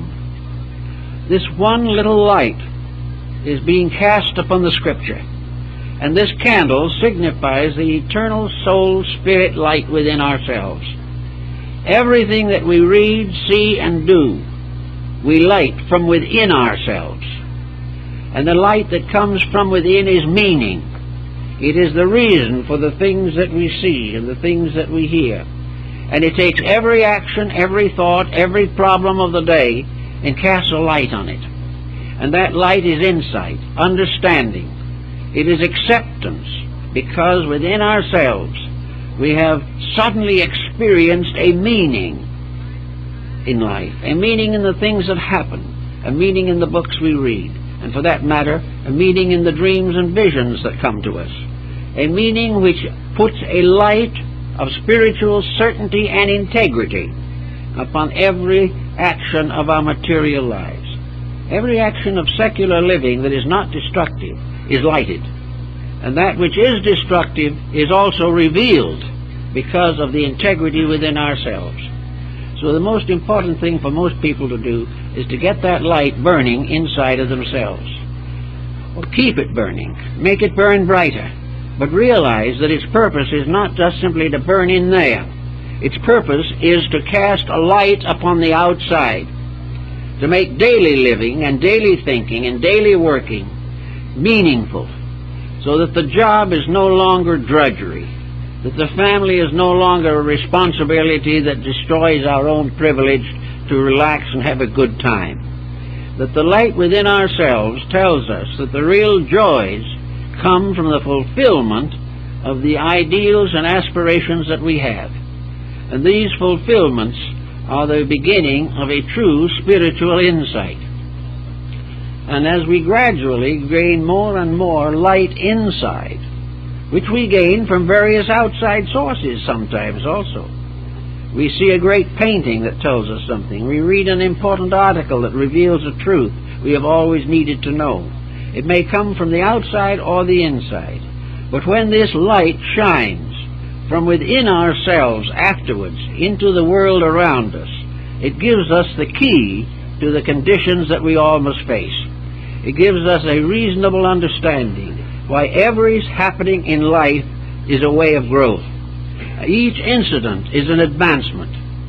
Jerome. This one little light is being cast upon the Scripture. And this candle signifies the eternal soul spirit light within ourselves. Everything that we read, see, and do, we light from within ourselves. And the light that comes from within is meaning. It is the reason for the things that we see and the things that we hear. And it takes every action, every thought, every problem of the day and casts a light on it. And that light is insight, understanding. It is acceptance, because within ourselves we have suddenly experienced a meaning in life, a meaning in the things that happen, a meaning in the books we read, and for that matter, a meaning in the dreams and visions that come to us, a meaning which puts a light of spiritual certainty and integrity upon every action of our material lives. Every action of secular living that is not destructive is lighted, and that which is destructive is also revealed because of the integrity within ourselves. So the most important thing for most people to do is to get that light burning inside of themselves. Well, keep it burning, make it burn brighter, but realize that its purpose is not just simply to burn in there. Its purpose is to cast a light upon the outside, to make daily living and daily thinking and daily working meaningful, so that the job is no longer drudgery, that the family is no longer a responsibility that destroys our own privilege to relax and have a good time, that the light within ourselves tells us that the real joys come from the fulfillment of the ideals and aspirations that we have. And these fulfillments are the beginning of a true spiritual insight. And as we gradually gain more and more light inside, which we gain from various outside sources sometimes also. We see a great painting that tells us something. We read an important article that reveals a truth we have always needed to know. It may come from the outside or the inside. But when this light shines from within ourselves afterwards into the world around us, it gives us the key to the conditions that we all must face. It gives us a reasonable understanding why every happening in life is a way of growth. Each incident is an advancement.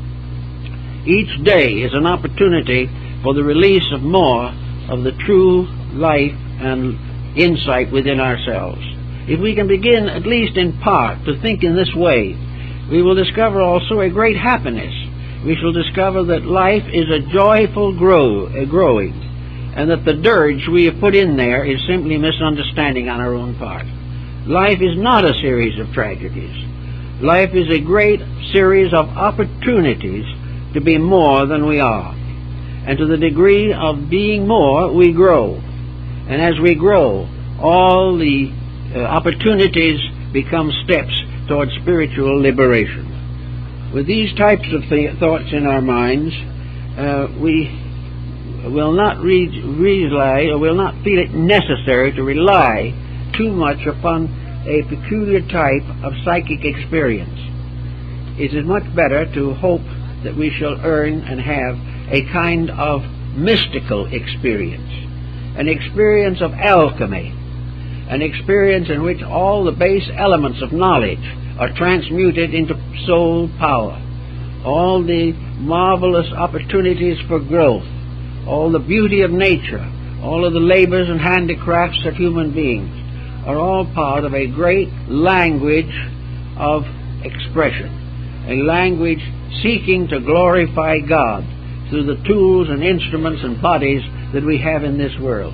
Each day is an opportunity for the release of more of the true life and insight within ourselves. If we can begin, at least in part, to think in this way, we will discover also a great happiness. We shall discover that life is a joyful grow, a growing, and that the dirge we have put in there is simply misunderstanding on our own part. Life is not a series of tragedies. Life is a great series of opportunities to be more than we are. And to the degree of being more, we grow. And as we grow, all the uh, opportunities become steps towards spiritual liberation. With these types of th- thoughts in our minds, uh, we will not re- rely or will not feel it necessary to rely too much upon a peculiar type of psychic experience. It is much better to hope that we shall earn and have a kind of mystical experience, an experience of alchemy, an experience in which all the base elements of knowledge are transmuted into soul power, all the marvelous opportunities for growth, all the beauty of nature, all of the labors and handicrafts of human beings are all part of a great language of expression, a language seeking to glorify God through the tools and instruments and bodies that we have in this world.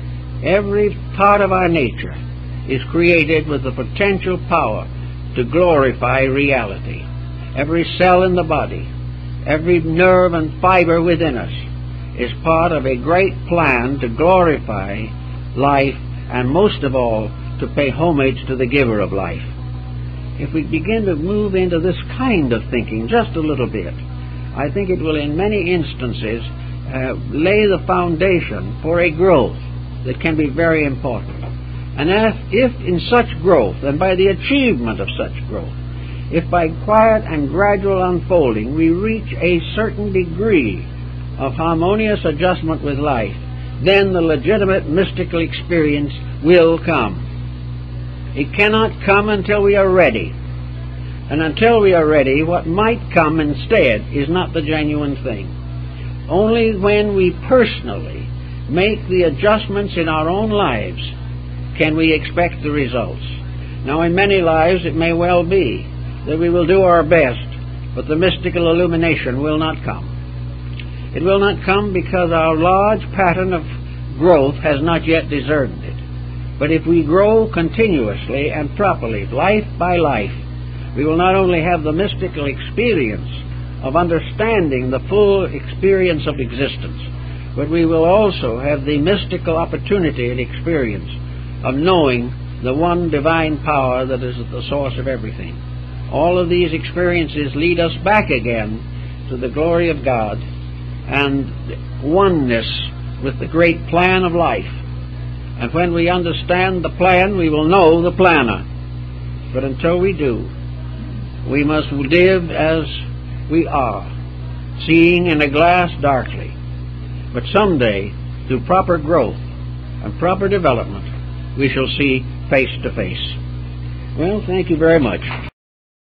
Every part of our nature is created with the potential power to glorify reality. Every cell in the body, every nerve and fiber within us is part of a great plan to glorify life, and most of all, to pay homage to the giver of life. If we begin to move into this kind of thinking just a little bit, I think it will in many instances uh, lay the foundation for a growth that can be very important. And if, if in such growth, and by the achievement of such growth, if by quiet and gradual unfolding we reach a certain degree of harmonious adjustment with life, then the legitimate mystical experience will come. It cannot come until we are ready. And until we are ready, what might come instead is not the genuine thing. Only when we personally make the adjustments in our own lives can we expect the results. Now, in many lives it may well be that we will do our best, but the mystical illumination will not come. It will not come because our large pattern of growth has not yet discerned it. But if we grow continuously and properly, life by life, we will not only have the mystical experience of understanding the full experience of existence, but we will also have the mystical opportunity and experience of knowing the one divine power that is at the source of everything. All of these experiences lead us back again to the glory of God and oneness with the great plan of life. And when we understand the plan, we will know the planner. But until we do, we must live as we are, seeing in a glass darkly. But someday, through proper growth and proper development, we shall see face to face. Well, thank you very much.